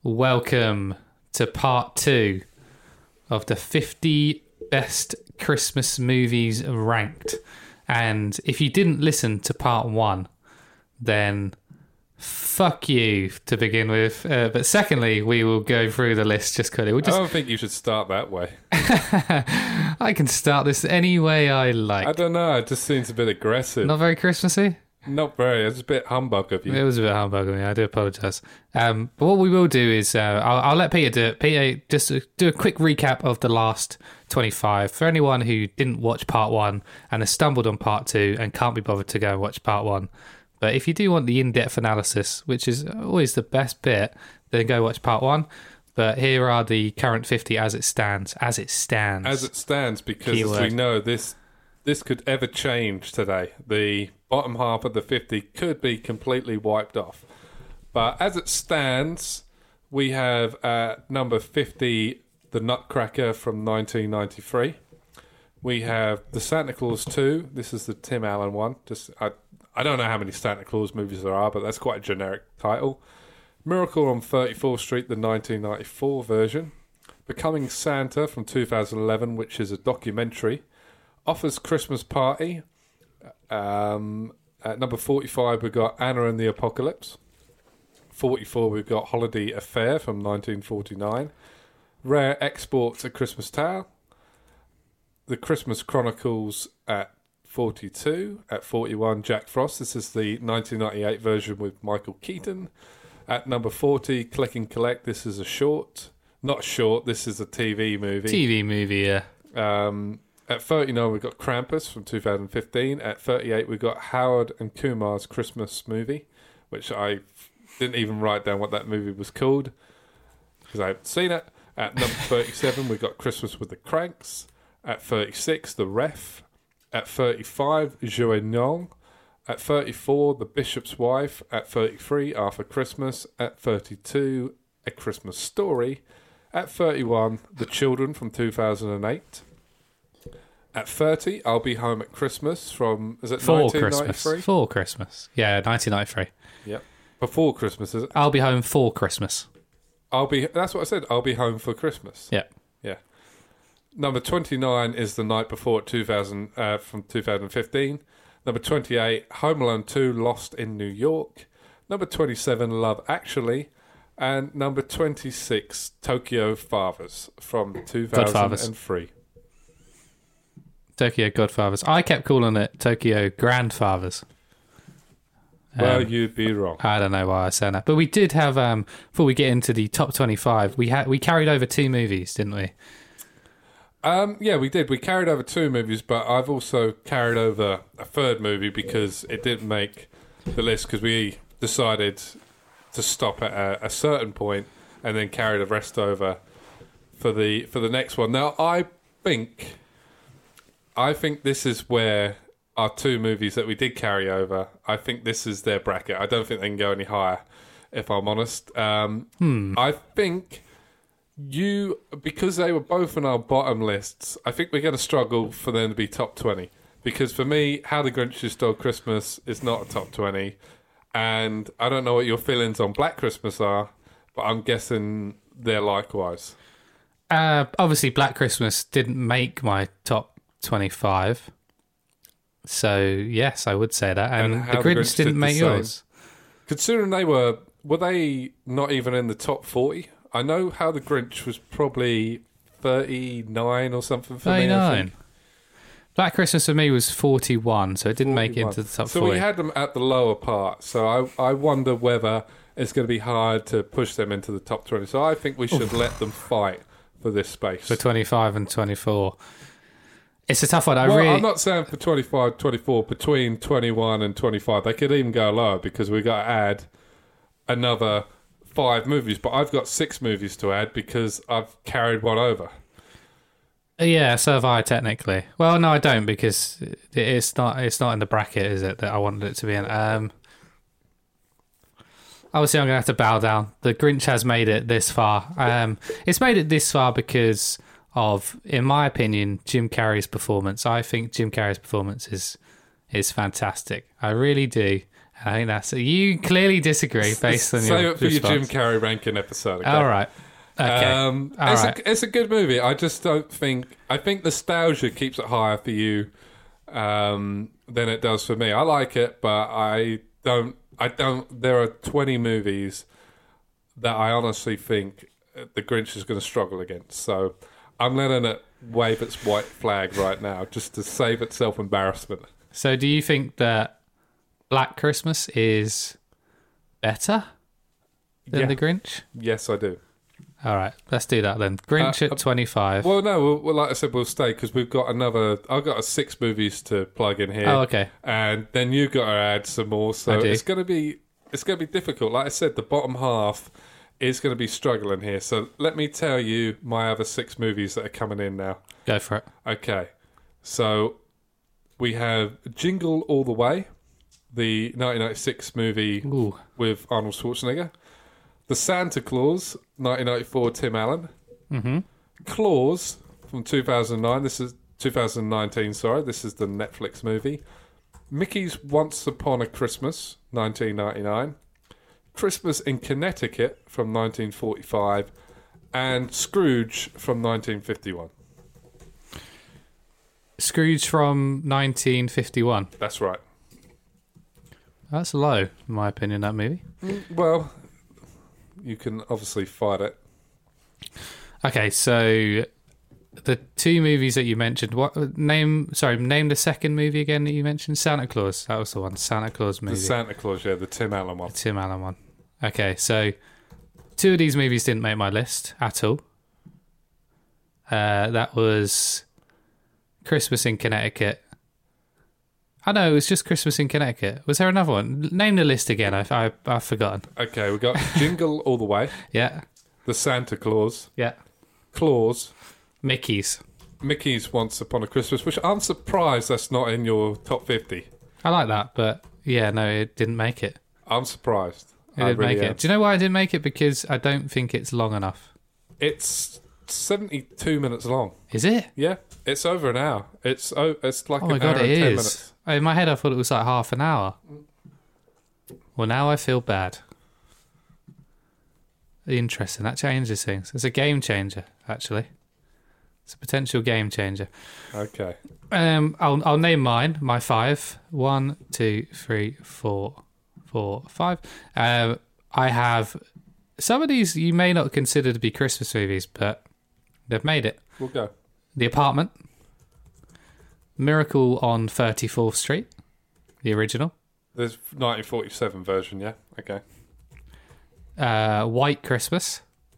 Welcome to part 2 of the 50 best Christmas movies ranked. And if you didn't listen to part 1, then fuck you to begin with. But secondly, we will go through the list just quickly. I don't think you should start that way. I can start this any way I like. I don't know. It just seems a bit aggressive. Not very Christmassy? Not very. It's a bit humbug of you. It was a bit humbug of me. I do apologise. But what we will do is I'll let Peter do it. Peter, just do a quick recap of the last 25 for anyone who didn't watch part 1 and has stumbled on part 2 and can't be bothered to go and watch part 1. But if you do want the in-depth analysis, which is always the best bit, then go watch part 1. But here are the current 50 as it stands. As it stands. As it stands, because Keyword. as we know, this could ever change today. The bottom half of the 50 could be completely wiped off. But as it stands, we have at number 50, The Nutcracker from 1993. We have The Santa Claus 2. This is the Tim Allen one. I don't know how many Santa Claus movies there are, but that's quite a generic title. Miracle on 34th Street, the 1994 version. Becoming Santa from 2011, which is a documentary. Offa's Christmas Party. At number 45, we've got Anna and the Apocalypse. 44, we've got Holiday Affair from 1949. Rare Exports, A Christmas Tale. The Christmas Chronicles at 42. At 41, Jack Frost. This is the 1998 version with Michael Keaton. At number 40, Click and Collect. This is a short. Not short, this is a TV movie. TV movie, yeah. At 39, we've got Krampus from 2015. At 38, we've got Howard and Kumar's Christmas movie, which I didn't even write down what that movie was called because I haven't seen it. At number 37, we've got Christmas with the Cranks. At 36, The Ref. At 35, Joignon. At 34, The Bishop's Wife. At 33, Arthur Christmas. At 32, A Christmas Story. At 31, The Children from 2008. At 30, I'll Be Home at Christmas from, is it 1993? For Christmas. Yeah, 1993. Yep. Before Christmas, is it? I'll be home for Christmas. That's what I said. I'll be home for Christmas. Yeah. Yeah. Number 29 is The Night Before 2000 from 2015. Number 28, Home Alone 2, Lost in New York. Number 27, Love Actually. And number 26, Tokyo Fathers from 2003. Tokyo Godfathers. I kept calling it Tokyo Grandfathers. Well, you'd be wrong. I don't know why I said that. But we did have, before we get into the top 25, we carried over 2 movies, didn't we? Yeah, we did. We carried over 2 movies, but I've also carried over a 3rd movie because it didn't make the list because we decided to stop at a certain point and then carry the rest over for the next one. Now, I think this is where our 2 movies that we did carry over, I think this is their bracket. I don't think they can go any higher, if I'm honest. I think because they were both on our bottom lists, I think we're going to struggle for them to be top 20. Because for me, How the Grinch Stole Christmas is not a top 20. And I don't know what your feelings on Black Christmas are, but I'm guessing they're likewise. Obviously, Black Christmas didn't make my top 25. So, yes, I would say that. And The Grinch didn't make yours. Considering were they not even in the top 40? I know How the Grinch was probably 39 or something for 39. me, I think. Black Christmas for me was 41, so it didn't make it into the top 40. So we had them at the lower part. So I wonder whether it's going to be hard to push them into the top 20. So I think we should let them fight for this space. For 25 and 24. It's a tough one. I'm not saying for 25, 24, between 21 and 25. They could even go lower because we got to add another 5 movies. But I've got 6 movies to add because I've carried one over. Yeah, so have I technically. Well, no, I don't because it's not in the bracket, is it, that I wanted it to be in? Obviously, I'm going to have to bow down. The Grinch has made it this far. It's made it this far because of, in my opinion, Jim Carrey's performance. I think Jim Carrey's performance is fantastic. I really do. I think that's you clearly disagree based on Save your it for your Jim response. Carrey ranking episode. Okay? All right. Okay. It's a good movie. I just don't think. I think nostalgia keeps it higher for you than it does for me. I like it, but I don't. There are 20 movies that I honestly think the Grinch is going to struggle against. So I'm letting it wave its white flag right now, just to save itself embarrassment. So, do you think that Black Christmas is better than the Grinch? Yes, I do. All right, let's do that then. Grinch at 25. Well, no, well, like I said, we'll stay because we've got another. I've got 6 movies to plug in here. Oh, okay. And then you've got to add some more. So it's going to be difficult. Like I said, the bottom half is going to be struggling here. So let me tell you my other 6 movies that are coming in now. Go for it. Okay, so we have Jingle All the Way, the 1996 movie with Arnold Schwarzenegger. The Santa Claus, 1994, Tim Allen. Mm-hmm. Claus from 2009. This is 2019. Sorry, this is the Netflix movie. Mickey's Once Upon a Christmas, 1999. Christmas in Connecticut from 1945, and Scrooge from 1951. Scrooge from 1951. That's right. That's low, in my opinion, that movie. Well, you can obviously fight it. Okay, so the 2 movies that you mentioned, name the second movie again that you mentioned? Santa Claus. That was the one. Santa Claus movie. The Santa Claus, yeah, the Tim Allen one. The Tim Allen one. Okay, so 2 of these movies didn't make my list at all. That was Christmas in Connecticut. I know, it was just Christmas in Connecticut. Was there another one? Name the list again. I've forgotten. Okay, we got Jingle All the Way. Yeah. The Santa Claus. Yeah. Claus. Mickey's Once Upon a Christmas, which I'm surprised that's not in your top 50. I like that, but yeah, no, it didn't make it. I'm surprised. It didn't make it. Do you know why I didn't make it? Because I don't think it's long enough. It's 72 minutes long. Is it? Yeah, it's over an hour. It's like Oh my an god, hour it and 10 is. minutes. In my head, I thought it was like half an hour. Well, now I feel bad. Interesting. That changes things. It's a game changer, actually. It's a potential game changer. Okay. I'll name mine. My 5. 1, 2, 3, 4, 5. I have some of these you may not consider to be Christmas movies, but they've made it. We'll go. The Apartment, Miracle on 34th Street, the original. There's 1947 version, yeah? Okay. White Christmas,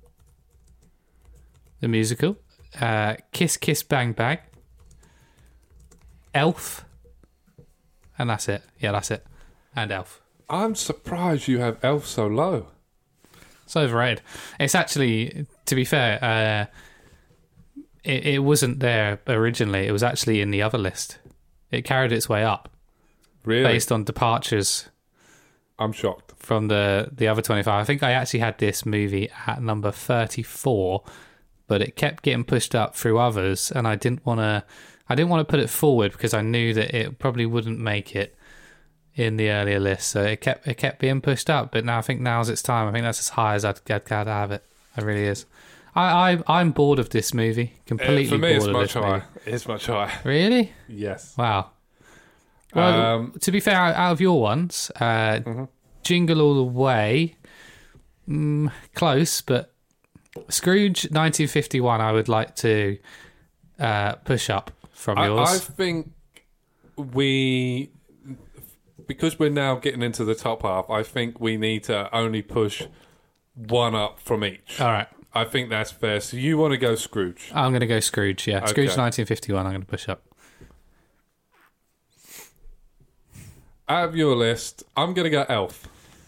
the musical. Kiss Kiss Bang Bang, Elf, and that's it. Yeah, that's it. And Elf. I'm surprised you have Elf so low. It's overrated. It's actually, to be fair, it wasn't there originally. It was actually in the other list. It carried its way up. Really? Based on departures. I'm shocked. From the other 25. I think I actually had this movie at number 34, but it kept getting pushed up through others, and I didn't want to put it forward because I knew that it probably wouldn't make it in the earlier list. So it kept being pushed up, but now I think now's its time. I think that's as high as I'd have it. It really is. I'm bored of this movie. Completely for me, bored it's of much this movie. higher. It's much higher. Really? Yes. Wow. Well, to be fair, out of your ones, Jingle All the Way, close, but Scrooge 1951 I would like to push up from yours. I think because we're now getting into the top half, I think we need to only push one up from each. All right. I think that's fair. So you want to go Scrooge? I'm going to go Scrooge, yeah. Okay. Scrooge 1951 I'm going to push up. Out of your list, I'm going to go Elf.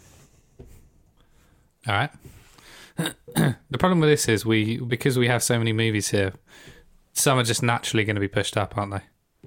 All right. The problem with this is because we have so many movies here, some are just naturally going to be pushed up, aren't they?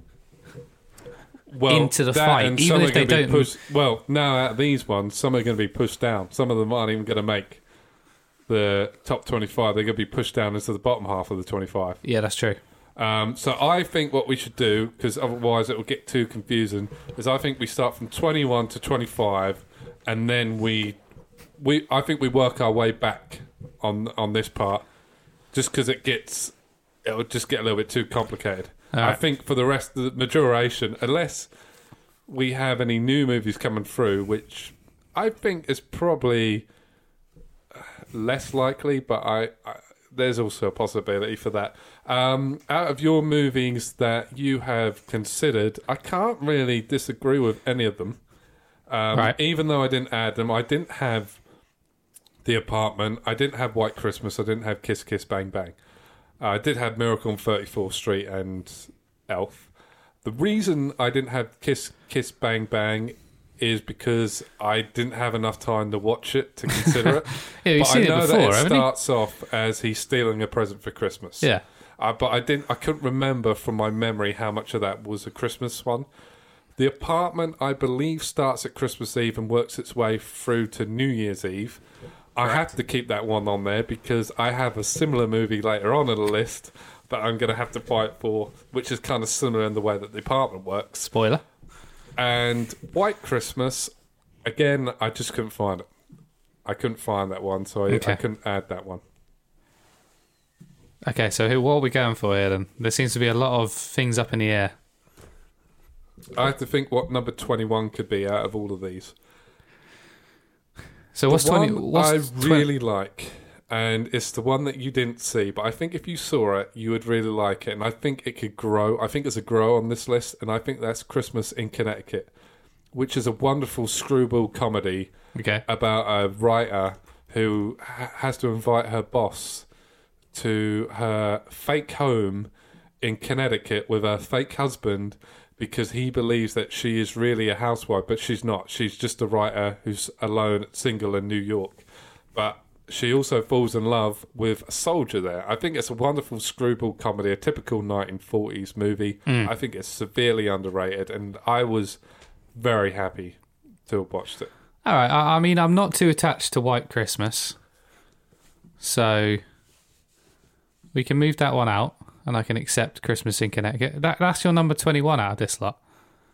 Well, into the that fight, and even some if are they gonna be don't. pushed, well, now out of these ones, some are going to be pushed down. Some of them aren't even going to make the top 25. They're going to be pushed down into the bottom half of the 25. Yeah, that's true. So I think what we should do, because otherwise it will get too confusing, is I think we start from 21 to 25, and then I think we work our way back on this part, just because it'll just get a little bit too complicated. All right. I think for the rest of the duration, unless we have any new movies coming through, which I think is probably less likely, but there's also a possibility for that. Out of your movies that you have considered, I can't really disagree with any of them. Right. Even though I didn't add them, I didn't have The Apartment, I didn't have White Christmas, I didn't have Kiss Kiss Bang Bang. I did have Miracle on 34th Street and Elf. The reason I didn't have Kiss Kiss Bang Bang is because I didn't have enough time to watch it to consider it. Yeah, you've but seen I know it before, that it haven't you? starts off as he's stealing a present for Christmas. Yeah. But I couldn't remember from my memory how much of that was a Christmas one. The Apartment, I believe, starts at Christmas Eve and works its way through to New Year's Eve. I have to keep that one on there because I have a similar movie later on in the list that I'm going to have to fight for, which is kind of similar in the way that The Apartment works. Spoiler. And White Christmas, again, I just couldn't find it. I couldn't find that one, so I couldn't add that one. Okay, so what are we going for here then? There seems to be a lot of things up in the air. I have to think what number 21 could be out of all of these. So what's the 20? one What's I really like, and it's the one that you didn't see, but I think if you saw it, you would really like it, and I think it could grow. I think there's a grow on this list, and I think that's Christmas in Connecticut, which is a wonderful screwball comedy Okay. about a writer who has to invite her boss to her fake home in Connecticut with her fake husband because he believes that she is really a housewife, but she's not. She's just a writer who's alone, single in New York. But she also falls in love with a soldier there. I think it's a wonderful screwball comedy, a typical 1940s movie. I think it's severely underrated, and I was very happy to have watched it. All right. I mean, I'm not too attached to White Christmas, so we can move that one out, and I can accept Christmas in Connecticut. That's your number 21 out of this lot.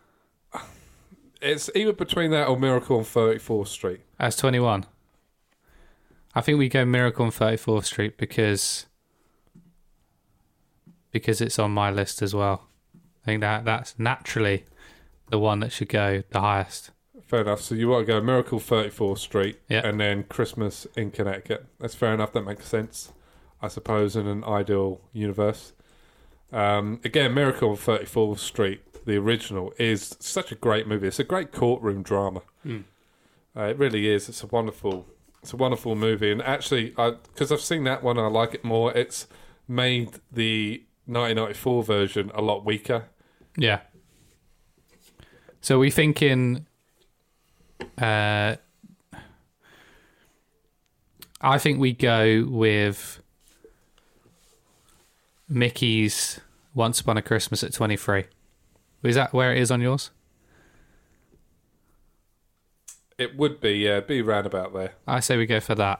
It's either between that or Miracle on 34th Street. As 21. I think we go Miracle on 34th Street because it's on my list as well. I think that's naturally the one that should go the highest. Fair enough. So you want to go Miracle 34th Street Yeah. and then Christmas in Connecticut. That's fair enough. That makes sense, I suppose, in an ideal universe. Again, Miracle on 34th Street, the original, is such a great movie. It's a great courtroom drama. It really is. It's a wonderful movie. And actually, because I've seen that one, I like it more. It's made the 1994 version a lot weaker. Yeah. So we thinking... I think we go with Mickey's Once Upon a Christmas at 23. Is that where it is on yours? It would be, yeah, be round about there. I say we go for that.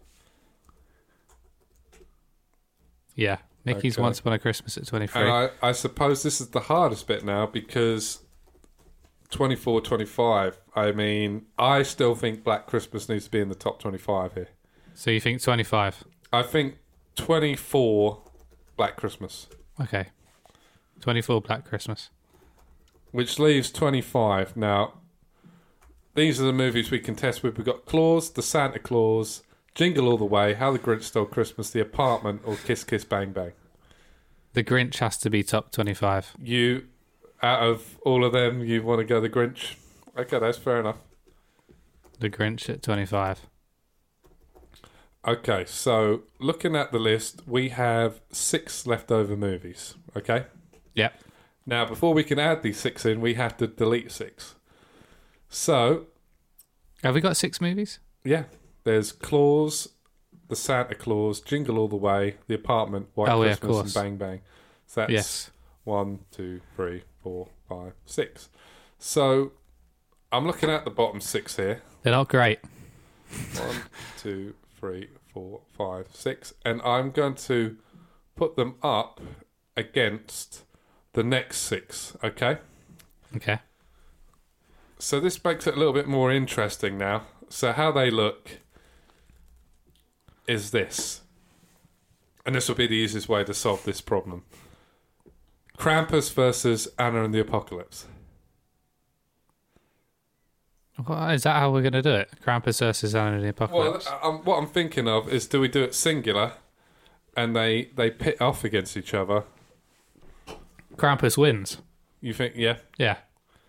Yeah, Mickey's Okay. Once Upon a Christmas at 23. And I suppose this is the hardest bit now because 24, 25, I mean, I still think Black Christmas needs to be in the top 25 here. So you think 25? I think 24 Black Christmas, Okay. 24 Black Christmas. which leaves 25. Now, these are the movies we can test with. We've got Claus, The Santa Claus, Jingle All the Way, How the Grinch Stole Christmas, The Apartment, or Kiss Kiss Bang Bang. The Grinch has to be top 25. You, out of all of them, you want to go The Grinch? Okay, that's fair enough. The Grinch at 25. Okay, so looking at the list, we have 6 leftover movies, okay? Yep. Now, before we can add these 6 in, we have to delete 6. So, Have we got 6 movies? yeah, there's Claus, The Santa Claus, Jingle All the Way, The Apartment, White Oh, yeah, of Christmas, and course. Bang Bang. So that's Yes. 1, 2, 3, 4, 5, 6. So, I'm looking at the bottom 6 here. They're not great. 1, 2, 3, 4, 5, 6. And I'm going to put them up against the next 6, okay? Okay. So this makes it a little bit more interesting now. So how they look is this. And this will be the easiest way to solve this problem. Krampus versus Anna and the Apocalypse. What, is that how we're going to do it? Krampus versus Anna and the Apocalypse? Well, what I'm thinking of is, do we do it singular and they pit off against each other? Krampus wins. You think, yeah? Yeah.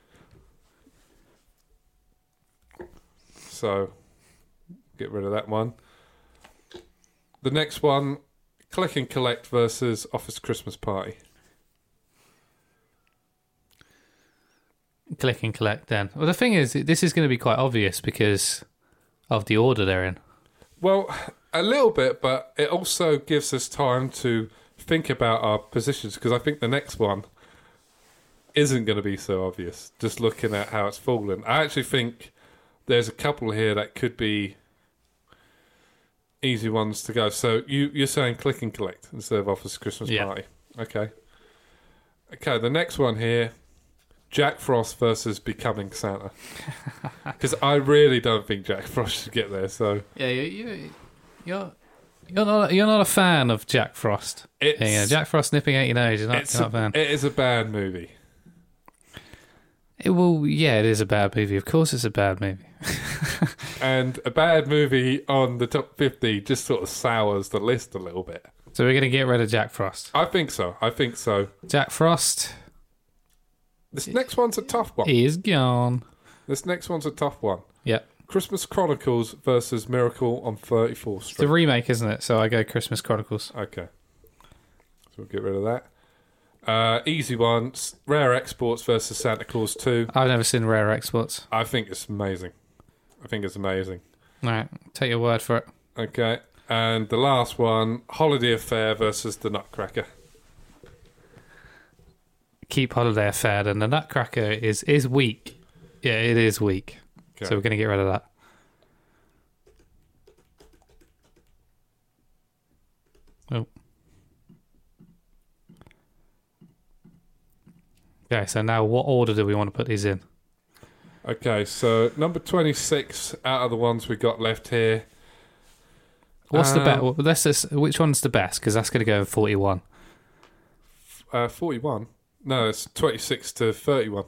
So, get rid of that one. The next one, Click and Collect versus Office Christmas Party. Click and Collect then. Well, the thing is, this is going to be quite obvious because of the order they're in. Well, a little bit, but it also gives us time to think about our positions, because I think the next one isn't going to be so obvious, just looking at how it's fallen. I actually think there's a couple here that could be easy ones to go. So you're saying Click and Collect instead of Office Christmas Party. Okay. Okay, the next one here, Jack Frost versus Becoming Santa. Because I really don't think Jack Frost should get there. So yeah, you're not a fan of Jack Frost. Jack Frost nipping at your nose. You're not a fan. It is a bad movie. It is a bad movie. Of course, it's a bad movie. And a bad movie on the top 50 just sort of sours the list a little bit. So we're going to get rid of Jack Frost. I think so. Jack Frost. This next one's a tough one. He is gone. This next one's a tough one. Yep. Christmas Chronicles versus Miracle on 34th Street. It's a remake, isn't it? So I go Christmas Chronicles. Okay. So we'll get rid of that. Easy one. Rare Exports versus Santa Claus 2. I've never seen Rare Exports. I think it's amazing. All right. Take your word for it. Okay. And the last one, Holiday Affair versus The Nutcracker. Keep Holiday Affair, and the Nutcracker is weak. Yeah, it is weak. Okay. So we're going to get rid of that. Oh. Okay, so now what order do we want to put these in? Okay, so number 26 out of the ones we got left here. What's the best? Which one's the best? Because that's going to go in 41. 41? No, it's 26 to 31.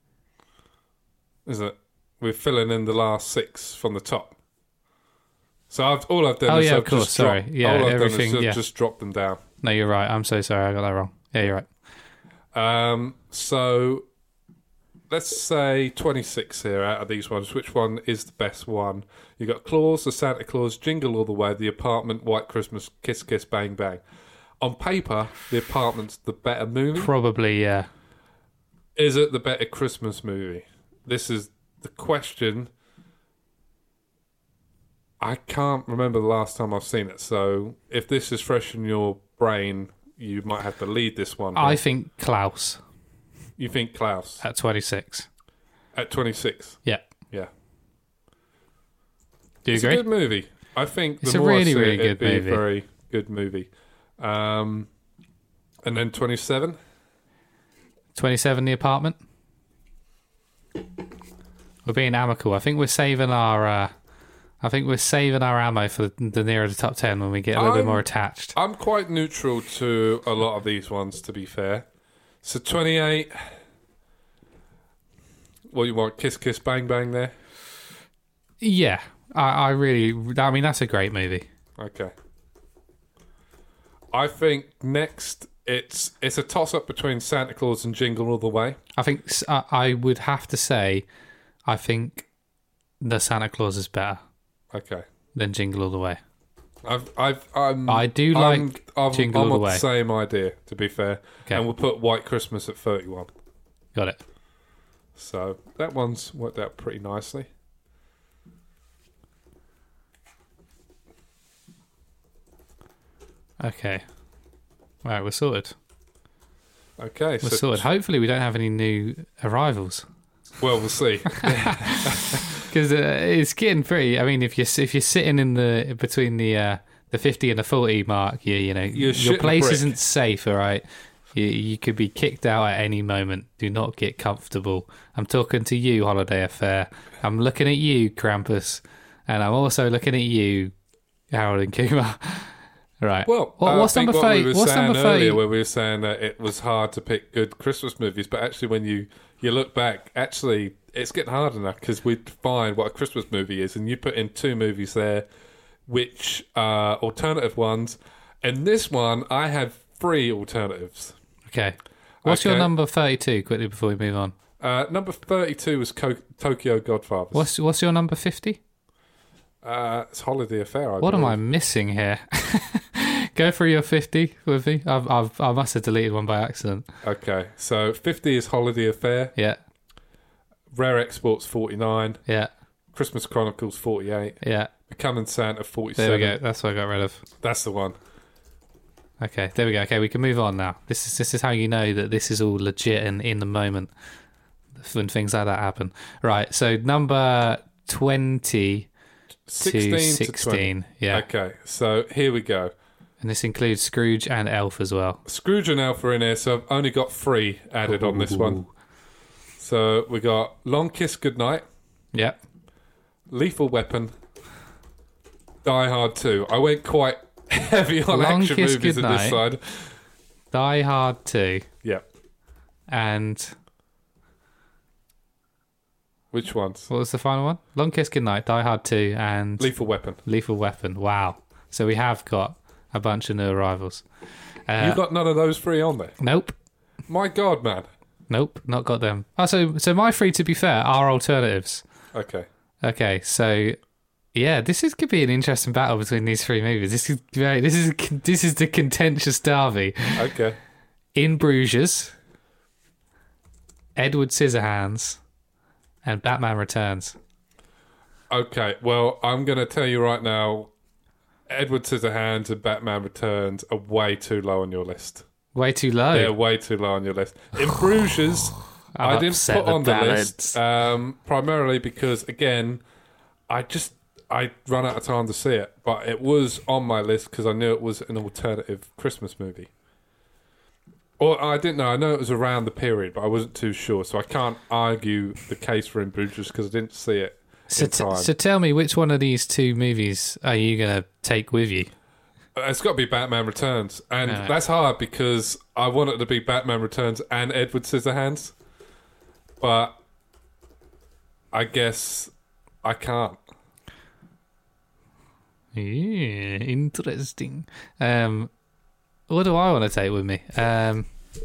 Is it? We're filling in the last 6 from the top. So all I've done is of course. Sorry. Yeah, all I've everything. done is just drop them down. No, you're right. I'm so sorry. I got that wrong. Yeah, you're right. So let's say 26 here out of these ones. Which one is the best one? You got Claus, the Santa Claus, Jingle All the Way, The Apartment, White Christmas, Kiss Kiss Bang Bang. On paper, The Apartment's the better movie. Probably, yeah. Is it the better Christmas movie? This is the question. I can't remember the last time I've seen it, so if this is fresh in your brain, you might have to lead this one. I think Klaus. You think Klaus? At 26. At 26? Yeah. Yeah. Do you it's agree? It's a good movie. I think it's the a more really, I see really it, good it'd be movie. A very good movie. And then 27? 27, The Apartment. We're being amicable. I think we're saving our ammo for the nearer the top 10 when we get a little bit more attached. I'm quite neutral to a lot of these ones, to be fair. So 28. What you want? Kiss Kiss Bang Bang there? Yeah. I mean, that's a great movie. Okay. I think next it's a toss-up between Santa Claus and Jingle All the Way. I think I would have to say I think the Santa Claus is better. Okay. Than Jingle All the Way. I do like Jingle All the Way. I'm the same idea, to be fair. Okay. And we'll put White Christmas at 31. Got it. So that one's worked out pretty nicely. Okay. Right, we're sorted. Okay. We're sorted. Hopefully we don't have any new arrivals. Well, we'll see. Because it's getting pretty. I mean, if you're sitting in between the 50 and the 40 mark, your place isn't safe. All right, You could be kicked out at any moment. Do not get comfortable. I'm talking to you, Holiday Affair. I'm looking at you, Krampus. And I'm also looking at you, Harold and Kumar. Right. Well, what's I think number what 30? we were What's saying number earlier, 30? where we were saying that it was hard to pick good Christmas movies, but actually, when you look back, actually, it's getting harder now because we define what a Christmas movie is, and you put in 2 movies there, which are alternative ones. And this one, I have 3 alternatives. Okay. What's your number 32? Quickly before we move on. Number 32 was Tokyo Godfathers. What's your number 50? It's Holiday Affair. What am I missing here? Go through your 50 with me. I must have deleted one by accident. Okay, so 50 is Holiday Affair. Yeah. Rare Exports 49. Yeah. Christmas Chronicles 48. Yeah. Becoming Santa 47. There we go. That's what I got rid of. That's the one. Okay, there we go. Okay, we can move on now. This is how you know that this is all legit and in the moment when things like that happen. Right, so number 20 16 to to 16. 20. Yeah. Okay, so here we go. And this includes Scrooge and Elf as well. Scrooge and Elf are in here, so I've only got 3 added on this one. So we got Long Kiss Goodnight. Yeah. Lethal Weapon. Die Hard 2. I went quite heavy on Long action Kiss movies on this side. Die Hard 2. Yeah. And which ones? what was the final one? Long Kiss Goodnight, Die Hard 2, and Lethal Weapon. Lethal Weapon. Wow. So we have got a bunch of new arrivals. You got none of those 3 on there? Nope. My God, man. Nope, not got them. Oh, so my 3, to be fair, are alternatives. Okay, so yeah, could be an interesting battle between these 3 movies. This is the contentious derby. Okay. In Bruges, Edward Scissorhands, and Batman Returns. Okay, well, I'm going to tell you right now, Edward Scissorhands and Batman Returns are way too low on your list. Way too low. They're way too low on your list. In Bruges, I didn't put on the list primarily because, again, I run out of time to see it. But it was on my list because I knew it was an alternative Christmas movie. Or I didn't know. I know it was around the period, but I wasn't too sure. So I can't argue the case for In Bruges because I didn't see it in time. So tell me, which one of these 2 movies are you going to take with you? It's got to be Batman Returns. And that's hard because I want it to be Batman Returns and Edward Scissorhands. But I guess I can't. Yeah, interesting. What do I want to take with me? I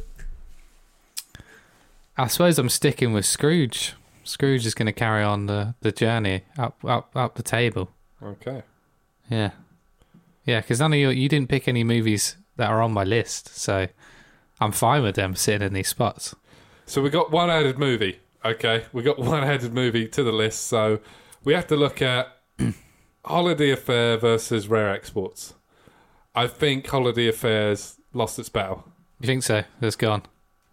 suppose I'm sticking with Scrooge. Scrooge is going to carry on the journey up the table. Okay. Yeah. Yeah, because none of you didn't pick any movies that are on my list, so I'm fine with them sitting in these spots. So we got 1 added movie. Okay, we got 1 added movie to the list, so we have to look at Holiday Affair versus Rare Exports. I think Holiday Affair's lost its battle. You think so? It's gone.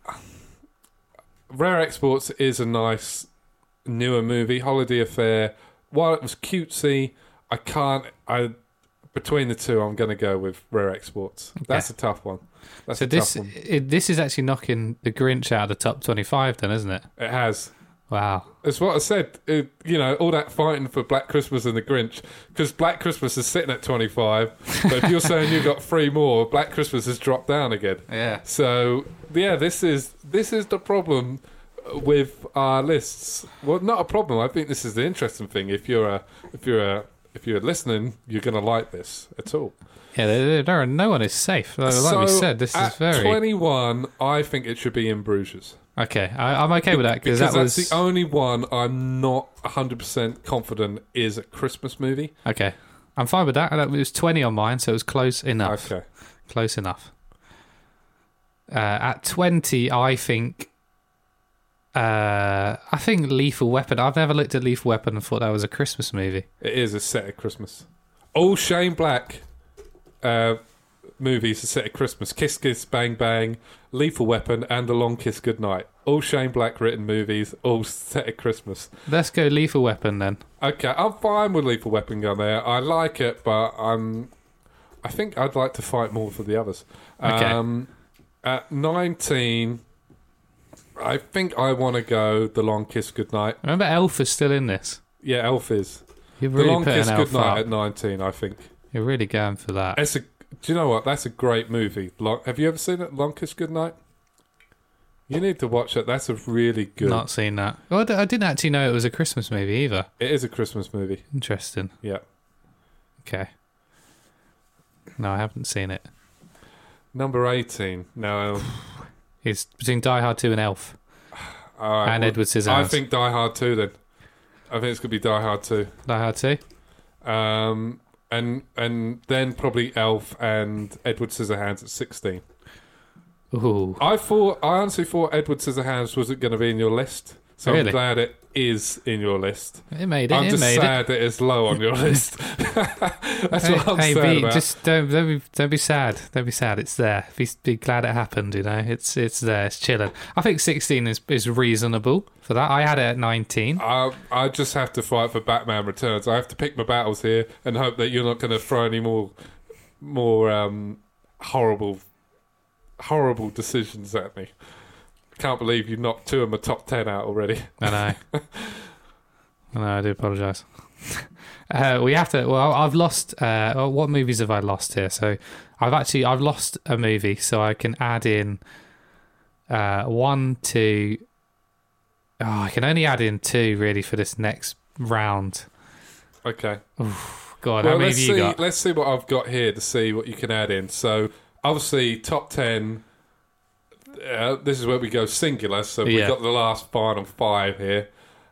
Rare Exports is a nice newer movie. Holiday Affair, while it was cutesy, between the 2, I'm going to go with Rare Exports. Okay. That's a tough one. This is actually knocking The Grinch out of the top 25 then, isn't it? It has. Wow. It's what I said. All that fighting for Black Christmas and The Grinch, because Black Christmas is sitting at 25, but if you're saying you've got 3 more, Black Christmas has dropped down again. Yeah. So, yeah, this is the problem with our lists. Well, not a problem. I think this is the interesting thing. If you're listening, you're going to like this at all. Yeah, no one is safe. Like we said, this is very... At 21, I think it should be In Bruges. Okay, I'm okay with that because that's the only one I'm not 100% confident is a Christmas movie. Okay, I'm fine with that. It was 20 on mine, so it was close enough. Okay. Close enough. At 20, I think Lethal Weapon. I've never looked at Lethal Weapon and thought that was a Christmas movie. It is a set at Christmas. All Shane Black movies are set at Christmas. Kiss Kiss Bang Bang, Lethal Weapon, and A Long Kiss Goodnight. All Shane Black written movies, all set at Christmas. Let's go Lethal Weapon then. Okay, I'm fine with Lethal Weapon going there. I like it, but I think I'd like to fight more for the others. Okay. At 19, I think I want to go The Long Kiss Goodnight. Remember, Elf is still in this. Yeah, Elf is. You're The really Long putting Kiss Elf Goodnight up. at 19, I think. You're really going for that. Do you know what? That's a great movie. Have you ever seen it, Long Kiss Goodnight? You need to watch it. That's a really good... Not seen that. Well, I didn't actually know it was a Christmas movie either. It is a Christmas movie. Interesting. Yeah. Okay. No, I haven't seen it. Number 18. Now... It's between Die Hard 2 and Elf. All right, And Edward Scissorhands. I think Die Hard 2 then. I think it's going to be Die Hard 2. Die Hard 2? And then probably Elf and Edward Scissorhands at 16. Ooh. I honestly thought Edward Scissorhands wasn't going to be in your list, so Really? I'm glad it is in your list. It made it. I'm it just made sad that it's low on your list. That's what I'm sad about. Just don't be sad. Don't be sad. It's there. Be glad it happened. You know, it's there. It's chilling. I think 16 is reasonable for that. I had it at 19. I just have to fight for Batman Returns. I have to pick my battles here and hope that you're not going to throw any more horrible decisions at me. Can't believe you knocked 2 of my top 10 out already. I know. I do apologise. We have to. Well, I've lost. What movies have I lost here? So I've lost a movie, so I can add in 1, 2. Oh, I can only add in 2 really for this next round. Okay. God, how many have you got? Let's see what I've got here to see what you can add in. So obviously top 10. This is where we go singular, so we've got the last final 5 here.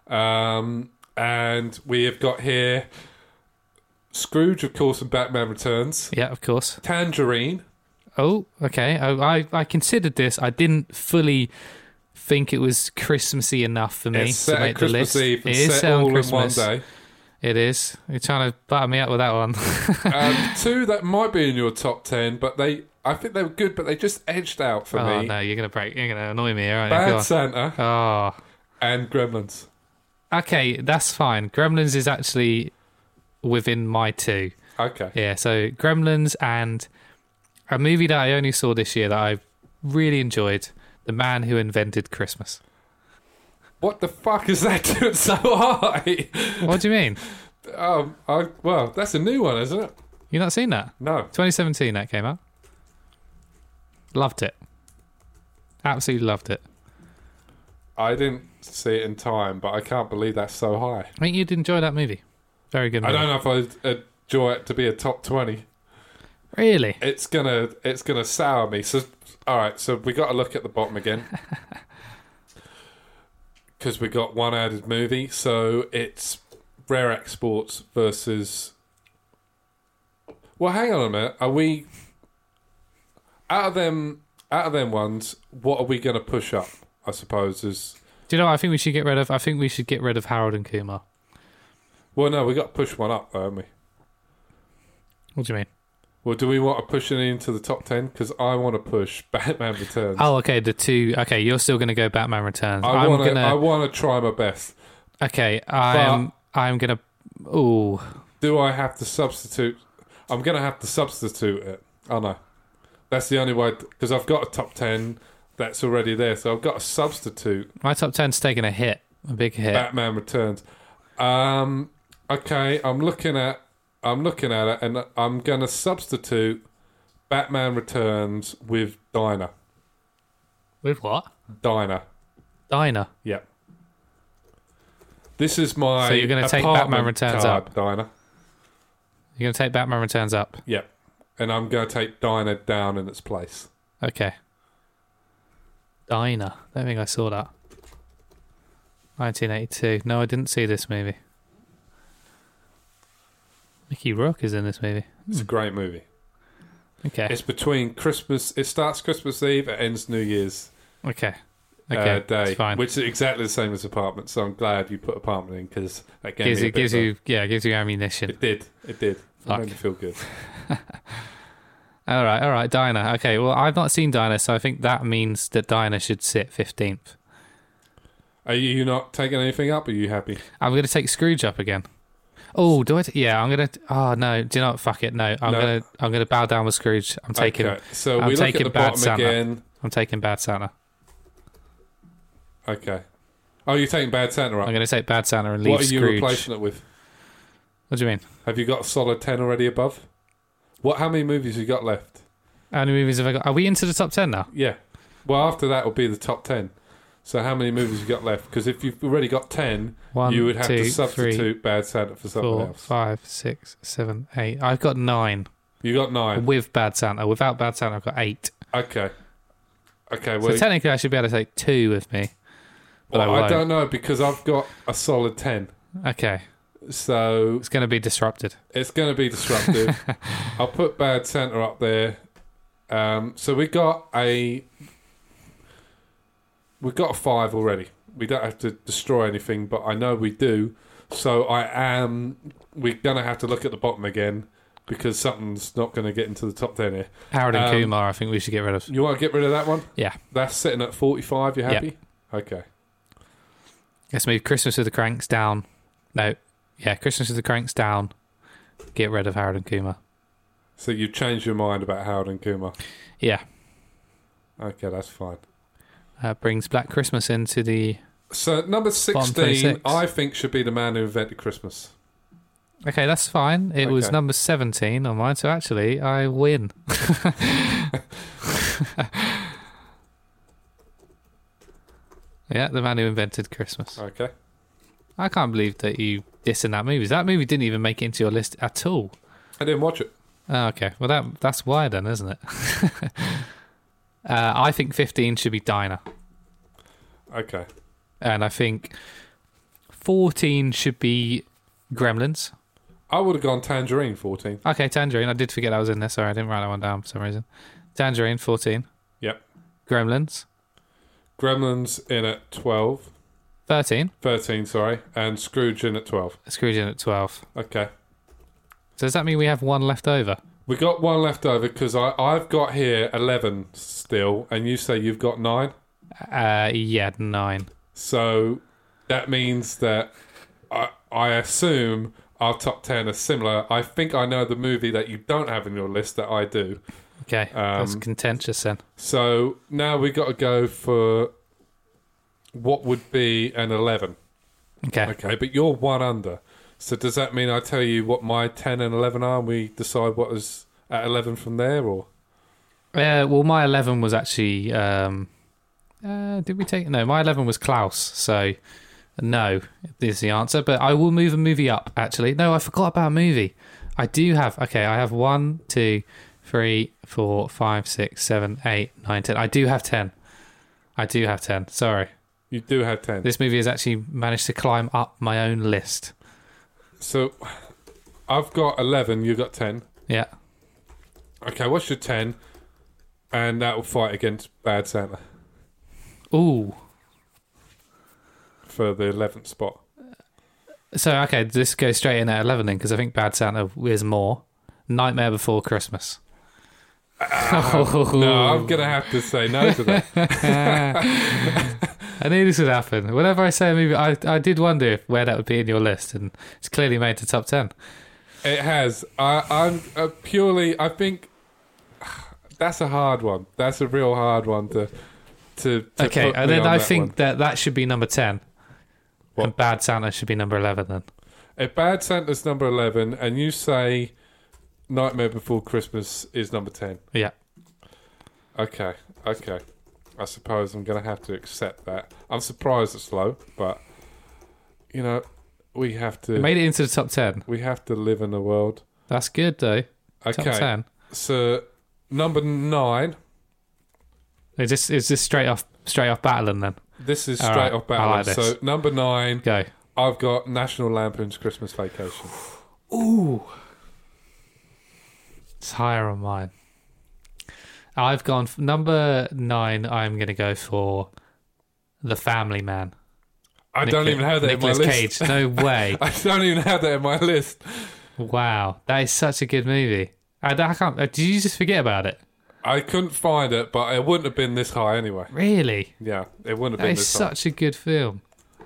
And we have got here Scrooge, of course, and Batman Returns. Yeah, of course. Tangerine. Oh, okay. I considered this. I didn't fully think it was Christmassy enough for me It's set to make at the Christmas list. Eve and It is set set on all Christmas. in one day. It is. You're trying to butter me up with that one. 2 that might be in your top 10, but I think they were good, but they just edged out for Oh me. no, you're gonna annoy me, aren't you? Go Bad on. Santa Oh. and Gremlins. Okay, that's fine. Gremlins is actually within my 2. Okay. Yeah, so Gremlins and a movie that I only saw this year that I really enjoyed, The Man Who Invented Christmas. What the fuck is that doing so high? What do you mean? Well, that's a new one, isn't it? You not seen that? No. 2017 that came out. Loved it. Absolutely loved it. I didn't see it in time, but I can't believe that's so high. I think you'd enjoy that movie. Very good I movie. don't know if I'd enjoy it to be a top 20. Really? It's gonna sour me. So, all right. So we got to look at the bottom again because we got one added movie. So it's Rare Exports versus. Well, hang on a minute. Are we out of them ones? What are we going to push up? I suppose is. Do you know what I think we should get rid of? I think we should get rid of Harold and Kumar. Well, no, we got to push one up, though, haven't we? What do you mean? Well, do we want to push it into the top 10? Because I want to push Batman Returns. Oh, okay. The 2. Okay, you're still going to go Batman Returns. I want to try my best. Okay, I'm going to. Ooh. Do I have to substitute? I'm going to have to substitute it. Oh, no. That's the only way, because I've got a top 10 that's already there, so I've got to substitute. My top 10's taking a hit. A big hit. Batman Returns. Okay, I'm looking at it, and I'm going to substitute Batman Returns with Diner. With what? Diner. Diner. Yep. This is my. So you're going to take Batman Returns up? Diner. You're going to take Batman Returns up? Yep. And I'm going to take Diner down in its place. Okay. Diner. I don't think I saw that. 1982. No, I didn't see this movie. Mickey Rourke is in this movie. It's a great movie. Okay. It's between Christmas. It starts Christmas Eve. It ends New Year's Okay. day, That's fine. which is exactly the same as Apartment. So I'm glad you put Apartment in because that gave me a bit gives you ammunition. It did. It Fuck. made me feel good. All right, Diner. Okay, well, I've not seen Diner, so I think that means that Diner should sit 15th. Are you not taking anything up? Are you happy? I'm going to take Scrooge up again. Oh, do I? Yeah, I'm going to. Oh no, do you know what? Fuck it. No, I'm going to bow down with Scrooge. I'm taking. Okay, so I'm we look at taking the Bad bottom Santa. again. I'm taking Bad Santa. Okay. Oh, you're taking Bad Santa up. I'm going to take Bad Santa and leave What are you Scrooge. replacing it with? What do you mean? Have you got a solid 10 already above? How many movies have you got left? How many movies have I got? Are we into the top 10 now? Yeah. Well, after that will be the top 10. So how many movies have you got left? Because if you've already got 10, 1, you would have 2, to substitute 3, Bad Santa for something 4, else. 5, 6, 7, 8. I've got 9. You got 9. With Bad Santa. Without Bad Santa, I've got 8. Okay. Okay, well... So technically, I should be able to take 2 with me. But well, I I won't. don't know, because I've got a solid 10. Okay. So... It's going to be disrupted. It's going to be disruptive. I'll put Bad Santa up there. So we got a 5 already. We don't have to destroy anything, but I know we do. So we're going to have to look at the bottom again because something's not going to get into the top 10 here. Harold and Kumar, I think we should get rid of. You want to get rid of that one? Yeah. That's sitting at 45. You happy? Yeah. Okay. Let's move Christmas with the Cranks down. No. Yeah, Christmas with the Cranks down. Get rid of Harold and Kumar. So you've changed your mind about Harold and Kumar? Yeah. Okay, that's fine. Brings Black Christmas into the... So number 16, I think, should be The Man Who Invented Christmas. Okay, that's fine. It was number 17 on mine, so actually I win. Yeah, The Man Who Invented Christmas. Okay. I can't believe that you dissing that movie. That movie didn't even make it into your list at all. I didn't watch it. Oh, okay. Well, that's why then, isn't it? I think 15 should be Diner. Okay. And I think 14 should be Gremlins. I would have gone Tangerine 14. Okay, Tangerine. I did forget that was in there. Sorry, I didn't write that one down for some reason. Tangerine, 14. Yep. Gremlins. Gremlins in at 12. 13. 13, sorry. And Scrooge in at 12. Scrooge in at 12. Okay. So does that mean we have one left over? We got one left over because I've got here 11 still, and you say you've got 9? Yeah, 9. So that means that I assume our top 10 are similar. I think I know the movie that you don't have in your list that I do. Okay, that's contentious then. So now we got to go for what would be an 11. Okay. Okay, but you're one under. So does that mean I tell you what my 10 and 11 are and we decide what is at 11 from there, or? Well, my 11 was actually... did we take... No, my 11 was Klaus, so no is the answer. But I will move a movie up, actually. No, I forgot about a movie. I do have... Okay, I have 1, 2, 3, 4, 5, 6, 7, 8, 9, 10. I do have 10. I do have 10. Sorry. You do have 10. This movie has actually managed to climb up my own list. So I've got 11, you got 10. Yeah. Okay, what's your 10? And that will fight against Bad Santa Ooh. for the 11th spot. So, okay, this goes straight in at 11 then, because I think Bad Santa is more. Nightmare Before Christmas. No, I'm going to have to say no to that. I knew this would happen. Whenever I say a movie, I did wonder where that would be in your list, and it's clearly made the top 10. It has. I'm purely... I think that's a hard one. That's a real hard one to okay, put and me then on I that think one. that should be number 10. What? And Bad Santa should be number 11 then. If Bad Santa's number 11 and you say Nightmare Before Christmas is number 10. Yeah. Okay. I suppose I'm going to have to accept that. I'm surprised it's low, but, you know, we have to... It made it into the top 10. We have to live in a world. That's good, though. Okay. Top 10. So, number 9. Is this straight off battling then? This is All straight right, off I battle. like this. So, number 9, Go. I've got National Lampoon's Christmas Vacation. Ooh. It's higher on mine. I've gone for number 9. I'm going to go for The Family Man. I don't even have that Nicolas in my list. Cage. No way. I don't even have that in my list. Wow, that is such a good movie. I can't. Did you just forget about it? I couldn't find it, but it wouldn't have been this high anyway. Really? Yeah, it wouldn't have That been is this high. such a good film.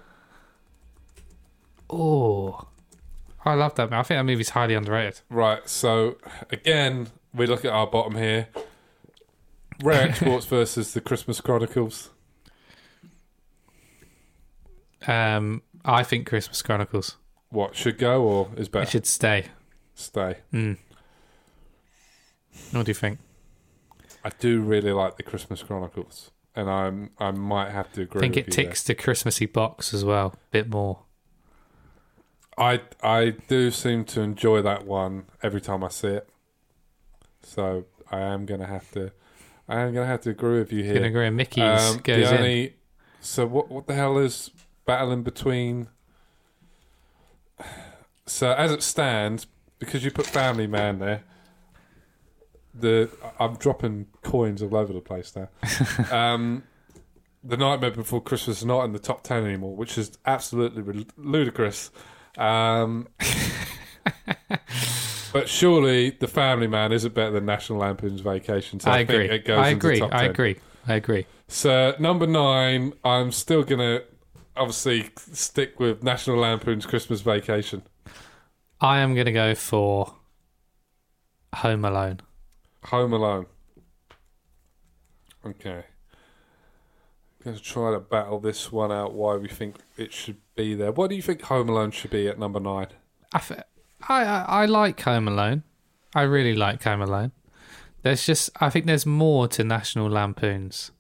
Oh, I love that. I think that movie's highly underrated. Right, so again, we look at our bottom here. Rare Exports versus the Christmas Chronicles. I think Christmas Chronicles. What, should go or is better? It should stay. Stay. What do you think? I do really like the Christmas Chronicles, and I might have to agree. I think with it you ticks the Christmassy box as well, a bit more. I do seem to enjoy that one every time I see it, so I am gonna have to agree with you here. Gonna agree. Mickey's goes in. So what the hell is battling between? So as it stands, because you put Family Man there, I'm dropping coins all over the place now. The Nightmare Before Christmas is not in the top 10 anymore, which is absolutely ludicrous. But surely The Family Man isn't better than National Lampoon's Vacation. So I agree. think it goes into the top 10. I agree. So number 9, I'm still gonna obviously stick with National Lampoon's Christmas Vacation. I am gonna go for Home Alone. Home Alone. Okay. Going to try to battle this one out. Why we think it should be there? What do you think Home Alone should be at number 9? I like Home Alone. I really like Home Alone. I think there's more to National Lampoons.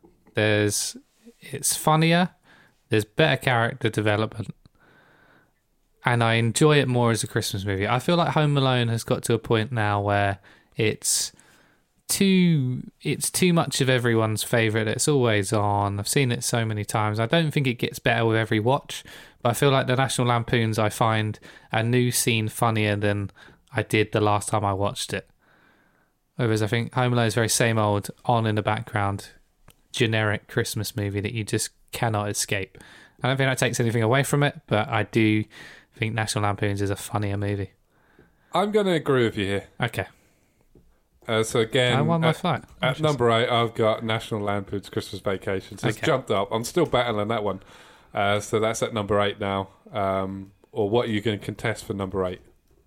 It's funnier. There's better character development, and I enjoy it more as a Christmas movie. I feel like Home Alone has got to a point now where it's too much of everyone's favourite. It's always on. I've seen it so many times. I don't think it gets better with every watch, but I feel like the National Lampoons, I find a new scene funnier than I did the last time I watched it. Whereas I think Home Alone is very same old, on in the background, generic Christmas movie that you just cannot escape. I don't think that takes anything away from it, but I do think National Lampoons is a funnier movie. I'm going to agree with you here. Okay. So again, I won my fight. At number 8, I've got National Lampoon's Christmas Vacation. So it's jumped up. I'm still battling that one. So that's at number 8 now. Or what are you going to contest for number 8?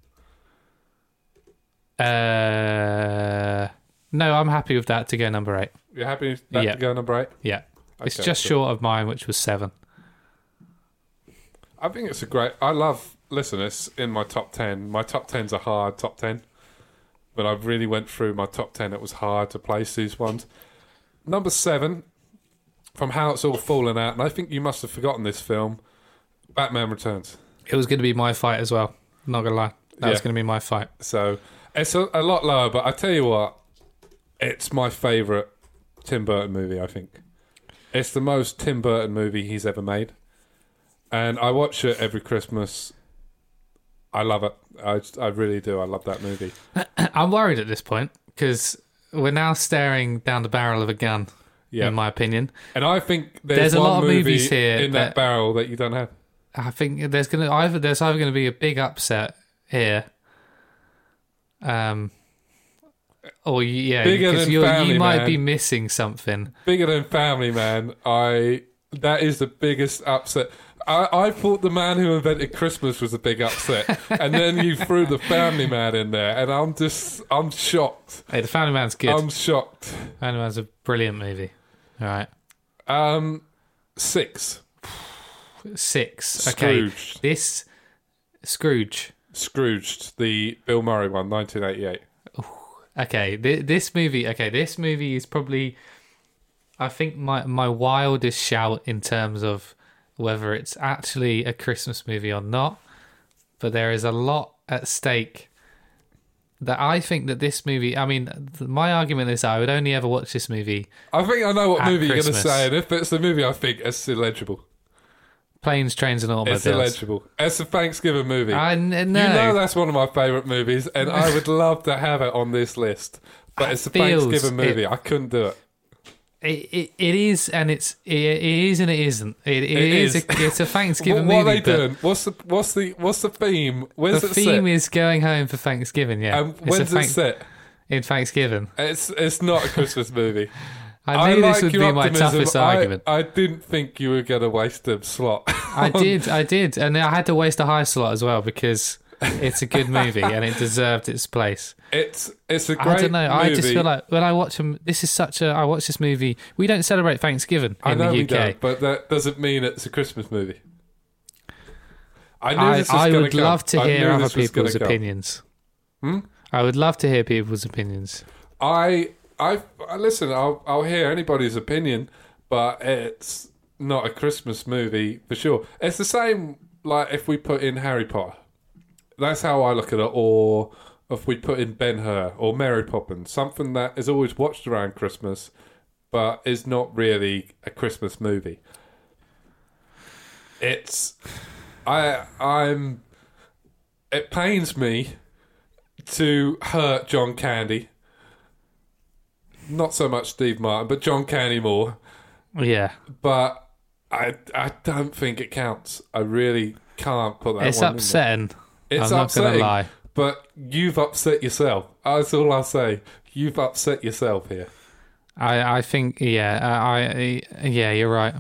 No, I'm happy with that to go number 8. You're happy with that to go number 8? Yeah. It's Okay, just short of mine, which was 7. I think it's listen, it's in my top 10. My top 10's a hard top 10. But I really went through my top 10. It was hard to place these ones. Number 7, from how it's all fallen out, and I think you must have forgotten this film, Batman Returns. It was going to be my fight as well. Not going to lie. That was going to be my fight. So it's a lot lower, but I tell you what, it's my favourite Tim Burton movie, I think. It's the most Tim Burton movie he's ever made. And I watch it every Christmas. I love it. I really do. I love that movie. I'm worried at this point because we're now staring down the barrel of a gun, in my opinion. And I think there's a one lot of movie movies here in that barrel that you don't have. I think there's either going to be a big upset here, or Bigger because than you Family might Man. be missing something. Bigger than Family Man. That is the biggest upset. I thought The Man Who Invented Christmas was a big upset, and then you threw The Family Man in there, and I'm shocked. Hey, The Family Man's good. I'm shocked. Family Man's a brilliant movie. All right. 6. 6. Okay. Scrooged. This Scrooge. Scrooged, the Bill Murray one, 1988. Okay, this movie. Okay, this movie is probably, I think, my wildest shout in terms of whether it's actually a Christmas movie or not. But there is a lot at stake. That I think that this movie. I mean, my argument is I would only ever watch this movie. I think I know what movie you're going to Christmas. say, and if it's the movie I think, it's illegible. Planes, Trains, and Automobiles. It's illegible. It's a Thanksgiving movie. No. You know that's one of my favourite movies, and I would love to have it on this list. But it's a Thanksgiving movie. I couldn't do it. It is, and it is, and it isn't. It is. It's a Thanksgiving movie. What are they doing? What's the theme? Where's The it theme set? is going home for Thanksgiving. Yeah, And when's it set? in Thanksgiving. It's not a Christmas movie. I knew this would your be my optimism. toughest argument. I didn't think you were going to waste a slot. I did, and I had to waste a high slot as well because it's a good movie and it deserved its place. It's a great I don't know. movie. I just feel like when I watch them, I watch this movie. We don't celebrate Thanksgiving I in know the we UK. don't, but that doesn't mean it's a Christmas movie. I knew this was I gonna would come. love to I hear knew other this was gonna people's come. opinions. Hmm? I would love to hear people's opinions. I listen. I'll hear anybody's opinion, but it's not a Christmas movie for sure. It's the same like if we put in Harry Potter. That's how I look at it. Or if we put in Ben-Hur or Mary Poppins, something that is always watched around Christmas, but is not really a Christmas movie. It's I'm. It pains me to hurt John Candy. Not so much Steve Martin, but John Candy more. Yeah, But I don't think it counts. I really can't put that it's one upsetting. in there. It's I'm not upsetting, gonna lie. but you've upset yourself. That's all I'll say. You've upset yourself here. I think yeah, you're right.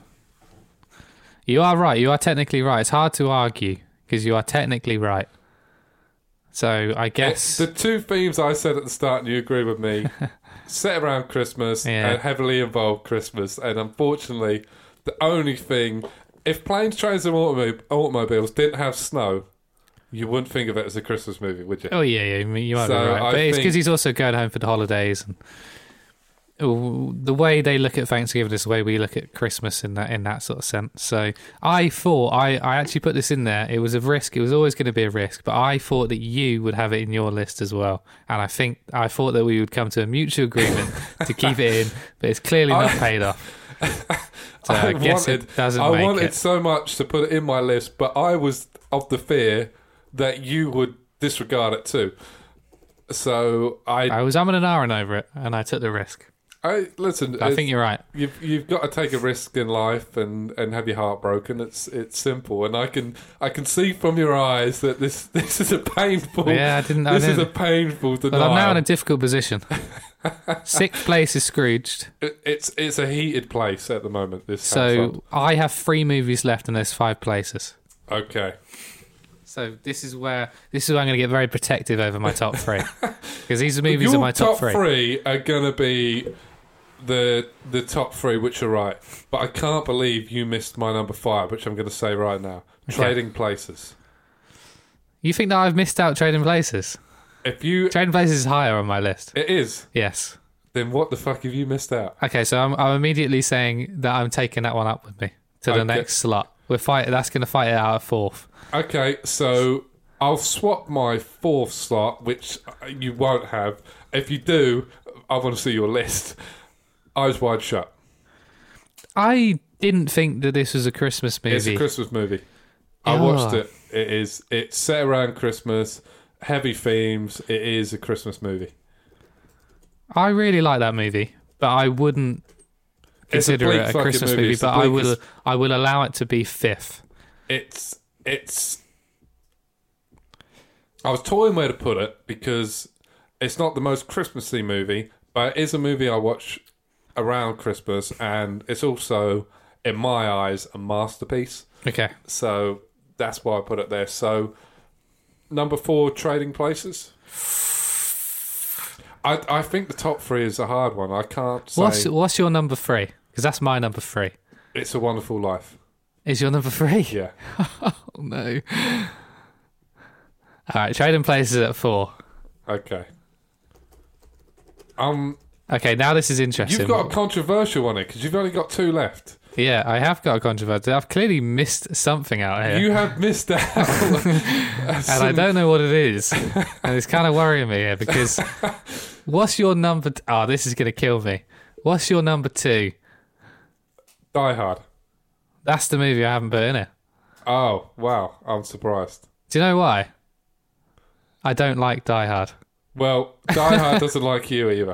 You are right. You are technically right. It's hard to argue because you are technically right. So I guess The two themes I said at the start, and you agree with me, set around Christmas Yeah. and heavily involved Christmas. And unfortunately, the only thing, if Planes, Trains and Automobiles didn't have snow, you wouldn't think of it as a Christmas movie, would you? oh yeah, you might So be right. I But it's think- because he's also going home for the holidays and the way they look at Thanksgiving is the way we look at Christmas in that sort of sense. So I thought I actually put this in there. It was a risk. It was always going to be a risk, but I thought that you would have it in your list as well. And I thought that we would come to a mutual agreement to keep it in, but it's clearly not paid off. So I guess it doesn't I make wanted it. so much to put it in my list, but I was of the fear that you would disregard it too. So I was umming and ahhing over it, and I took the risk. listen. I think you're right. You've got to take a risk in life and have your heart broken. It's simple, and I can see from your eyes that this is a painful. Yeah, I didn't. This is a painful denial. But I'm now in a difficult position. Sixth place is Scrooged. It's a heated place at the moment. This So household. I have 3 movies left, and there's 5 places. Okay. So this is where I'm going to get very protective over my top 3 because these movies Your are my top 3. three are gonna be the top 3, which are right. But I can't believe you missed my number 5, which I'm going to say right now. Okay. Trading Places. You think that I've missed out Trading Places? If you, Trading Places is higher on my list. it is. Yes. Then what the fuck have you missed out? Okay, so I'm immediately saying that I'm taking that one up with me to the Okay. next slot. That's going to fight it out at 4th. Okay, so I'll swap my 4th slot, which you won't have. If you do, I want to see your list. Eyes Wide Shut. I didn't think that this was a Christmas movie. It's a Christmas movie. I Yeah. watched it. It's set around Christmas, heavy themes. It is a Christmas movie. I really like that movie, but I wouldn't It's a consider bleak it a fucking Christmas movie. movie. It's the But I bleakest- will allow it to be 5th. It's. I was toying where to put it because it's not the most Christmassy movie, but it is a movie I watch around Christmas, and it's also, in my eyes, a masterpiece. Okay. So that's why I put it there. So number 4, Trading Places. I think the top 3 is a hard one. I can't say What's your number 3? Because that's my number 3. It's a Wonderful Life. Is your number 3? Yeah. Oh no. All right, Trading Places at 4. Okay. Okay, now this is interesting. You've got a controversial one here because you've only got 2 left. Yeah, I have got a controversy. I've clearly missed something out here. You have missed out. and I don't know what it is. And it's kind of worrying me here because what's your number... this is going to kill me. What's your number 2? Die Hard. That's the movie I haven't put in it. Oh, wow. I'm surprised. Do you know why? I don't like Die Hard. Well, Die Hard doesn't like you either.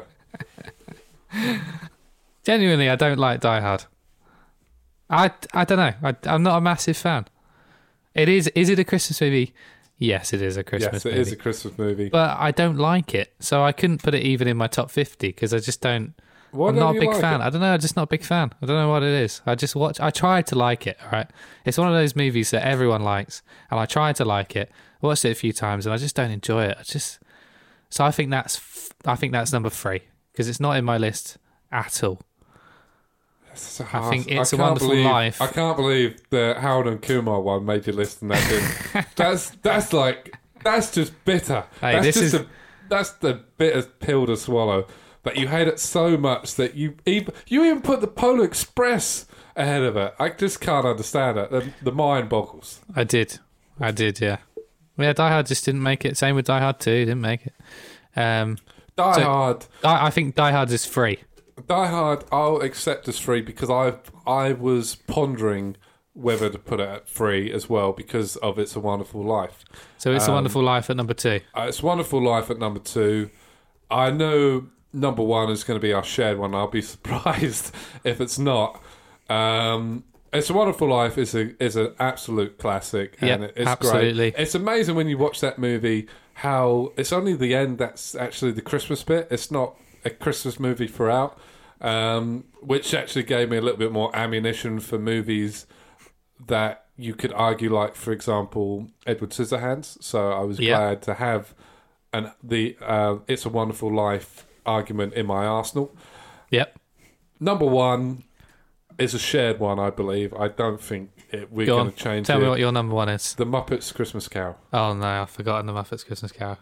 Genuinely, I don't like Die Hard. I don't know. I'm not a massive fan. Is it a Christmas movie? Yes, it is a Christmas Yes, movie. it is a Christmas movie. But I don't like it, so I couldn't put it even in my top 50 because I just don't. Why I'm don't not a you big like fan. it? I don't know. I'm just not a big fan. I don't know what it is. I tried to like it. All right, it's one of those movies that everyone likes, and I tried to like it, watched it a few times, and I just don't enjoy it. So I think that's number 3 because it's not in my list at all. So I think It's a Wonderful Life. I can't believe the Harold and Kumar one made your list and that didn't. that's just bitter. Hey, That's the bitter pill to swallow. That you hate it so much that you even put the Polar Express ahead of it. I just can't understand it. The mind boggles. I did, yeah. Yeah, Die Hard just didn't make it. Same with Die Hard 2, didn't make it. Hard. I think Die Hard is 3. Die Hard, I'll accept as 3 because I was pondering whether to put it at 3 as well because of It's a Wonderful Life. So It's a Wonderful Life at number 2. It's a Wonderful Life at number 2. I know number 1 is going to be our shared one. I'll be surprised if it's not. It's a Wonderful Life is an absolute classic, and it's absolutely great. It's amazing when you watch that movie how it's only the end that's actually the Christmas bit. It's not a Christmas movie throughout, which actually gave me a little bit more ammunition for movies that you could argue, like for example, Edward Scissorhands. So I was glad to have It's a Wonderful Life argument in my arsenal. Yep. Number 1 is a shared one, I believe. I don't think we're going to change it. Tell me what your number 1 is. The Muppets Christmas Carol. Oh no, I've forgotten the Muppets Christmas Carol.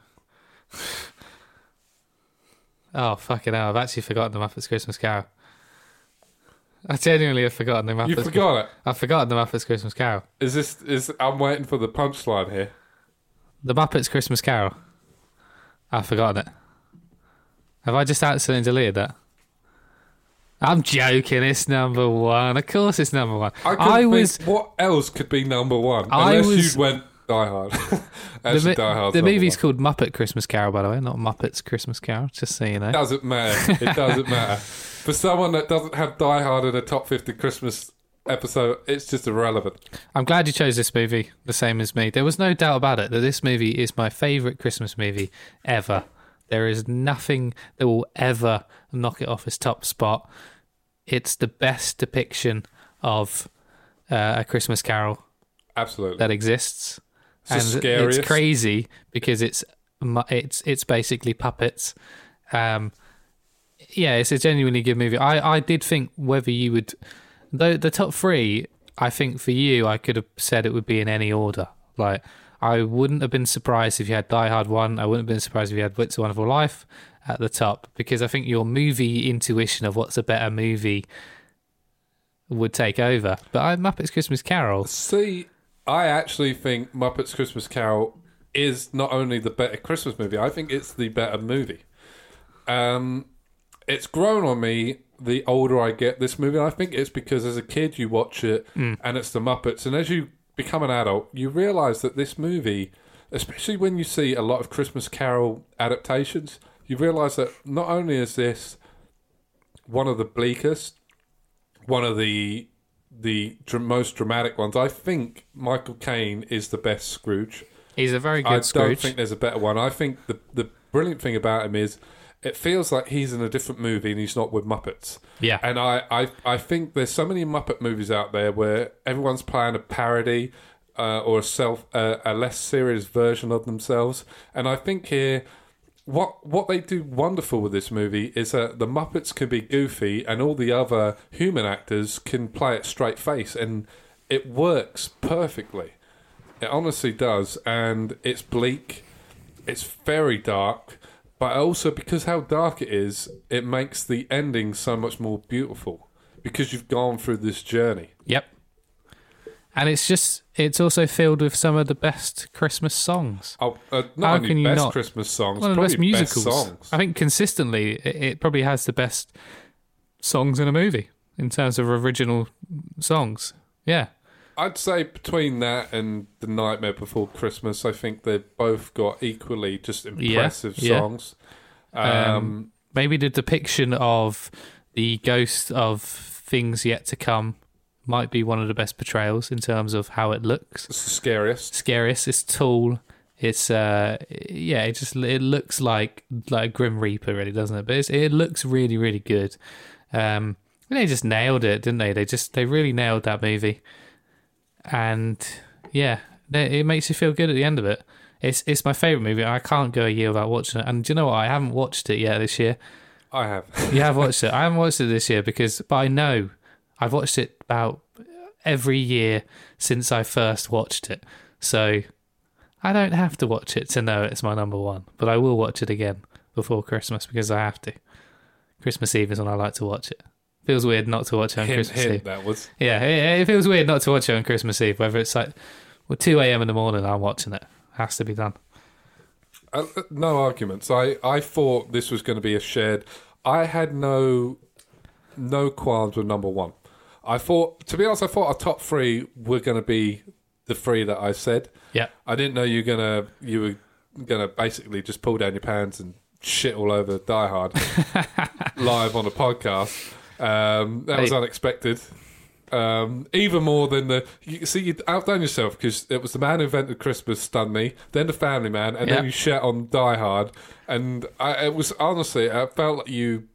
Oh fucking hell! I've actually forgotten the Muppets Christmas Carol. I genuinely have forgotten the Muppets. You forgot it? I've forgotten the Muppets Christmas Carol. I'm waiting for the punchline here. The Muppets Christmas Carol. I've forgotten it. Have I just accidentally deleted that? I'm joking. It's number 1. Of course, it's number 1. What else could be number 1? Unless you went Die Hard. The movie's called Muppet Christmas Carol, by the way, not Muppets Christmas Carol, just so you know. It doesn't matter. It doesn't matter. For someone that doesn't have Die Hard in a top 50 Christmas episode, it's just irrelevant. I'm glad you chose this movie, the same as me. There was no doubt about it that this movie is my favourite Christmas movie ever. There is nothing that will ever knock it off its top spot. It's the best depiction of A Christmas Carol absolutely that exists. It's and scariest. It's crazy because it's basically puppets. It's a genuinely good movie. I did think whether you would, though the top 3, I think for you, I could have said it would be in any order. Like I wouldn't have been surprised if you had Die Hard 1. I wouldn't have been surprised if you had It's a Wonderful Life at the top, because I think your movie intuition of what's a better movie would take over. But Muppets Christmas Carol. See, I actually think Muppets Christmas Carol is not only the better Christmas movie, I think it's the better movie. It's grown on me the older I get this movie. I think it's because as a kid you watch it and it's the Muppets, and as you become an adult you realise that this movie, especially when you see a lot of Christmas Carol adaptations, you realise that not only is this one of the bleakest, one of the most dramatic ones. I think Michael Caine is the best Scrooge. He's a very good Scrooge. I don't think there's a better one. I think the brilliant thing about him is it feels like he's in a different movie and he's not with Muppets. Yeah. And I think there's so many Muppet movies out there where everyone's playing a parody or a less serious version of themselves. And I think here, what they do wonderful with this movie is that the Muppets can be goofy and all the other human actors can play it straight face, and it works perfectly. It honestly does, and it's bleak, it's very dark, but also because how dark it is, it makes the ending so much more beautiful because you've gone through this journey. Yep. And it's also filled with some of the best Christmas songs. Oh, not only best Christmas songs, one of the best musicals. Best songs. I think consistently, it probably has the best songs in a movie in terms of original songs. Yeah. I'd say between that and The Nightmare Before Christmas, I think they've both got equally just impressive songs. Maybe the depiction of the ghost of things yet to come might be one of the best portrayals in terms of how it looks. It's the scariest. It's tall. It's it looks like Grim Reaper, really, doesn't it? But it looks really, really good. They just nailed it, didn't they? They really nailed that movie. And yeah, it makes you feel good at the end of it. It's my favourite movie. I can't go a year without watching it. And do you know what? I haven't watched it yet this year. I have. You have watched it. I haven't watched it this year but I know I've watched it about every year since I first watched it. So I don't have to watch it to know it's my number one. But I will watch it again before Christmas because I have to. Christmas Eve is when I like to watch it. Feels weird not to watch it on Christmas Eve. That was. Yeah, it feels weird not to watch it on Christmas Eve. Whether it's like 2 a.m. in the morning, I'm watching it. Has to be done. No arguments. I thought this was going to be a shared. I had no qualms with number one. To be honest, I thought our top three were going to be the three that I said. Yeah. I didn't know you were gonna basically just pull down your pants and shit all over Die Hard live on a podcast. That was unexpected. Even more than you outdone yourself because it was The Man Who Invented Christmas stunned me, then The Family Man, and then you shat on Die Hard, and it was honestly, I felt like you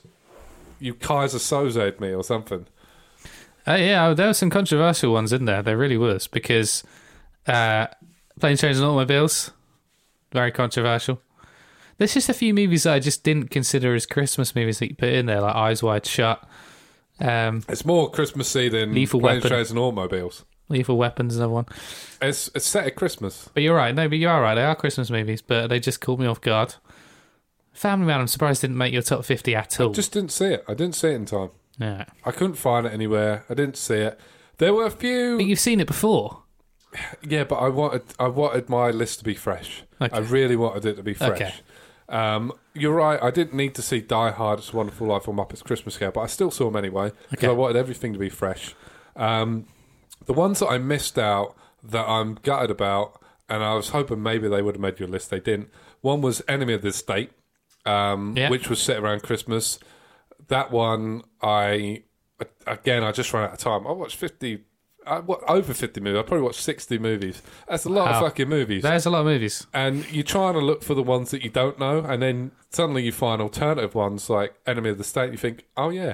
Kaiser Soze'd me or something. Yeah, there were some controversial ones in there. There really was because Planes, Trains and Automobiles, very controversial. There's just a few movies that I just didn't consider as Christmas movies that you put in there, like Eyes Wide Shut. It's more Christmassy than Lethal Planes, Weapon. Trains and Automobiles. Lethal Weapon's another one. It's set at Christmas. But you're right. No, but you are right. They are Christmas movies, but they just caught me off guard. Family Man, I'm surprised didn't make your top 50 at all. I just didn't see it. I didn't see it in time. Yeah. I couldn't find it anywhere. I didn't see it. There were a few. But you've seen it before. Yeah, but I wanted my list to be fresh. Okay. I really wanted it to be fresh. Okay. You're right. I didn't need to see Die Hard, It's a Wonderful Life or Muppets Christmas Carol, but I still saw them anyway because I wanted everything to be fresh. The ones that I missed out that I'm gutted about, and I was hoping maybe they would have made your list, they didn't. One was Enemy of the State, which was set around Christmas. That one, I just ran out of time. I watched over 50 movies. I probably watched 60 movies. That's a lot of fucking movies. There's a lot of movies. And you're trying to look for the ones that you don't know, and then suddenly you find alternative ones like Enemy of the State. You think, oh yeah,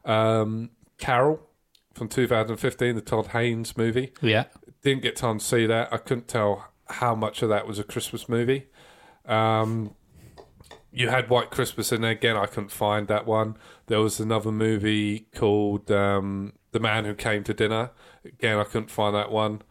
Carol from 2015, the Todd Haynes movie. Yeah. Didn't get time to see that. I couldn't tell how much of that was a Christmas movie. You had White Christmas in there. Again, I couldn't find that one. There was another movie called The Man Who Came to Dinner. Again, I couldn't find that one.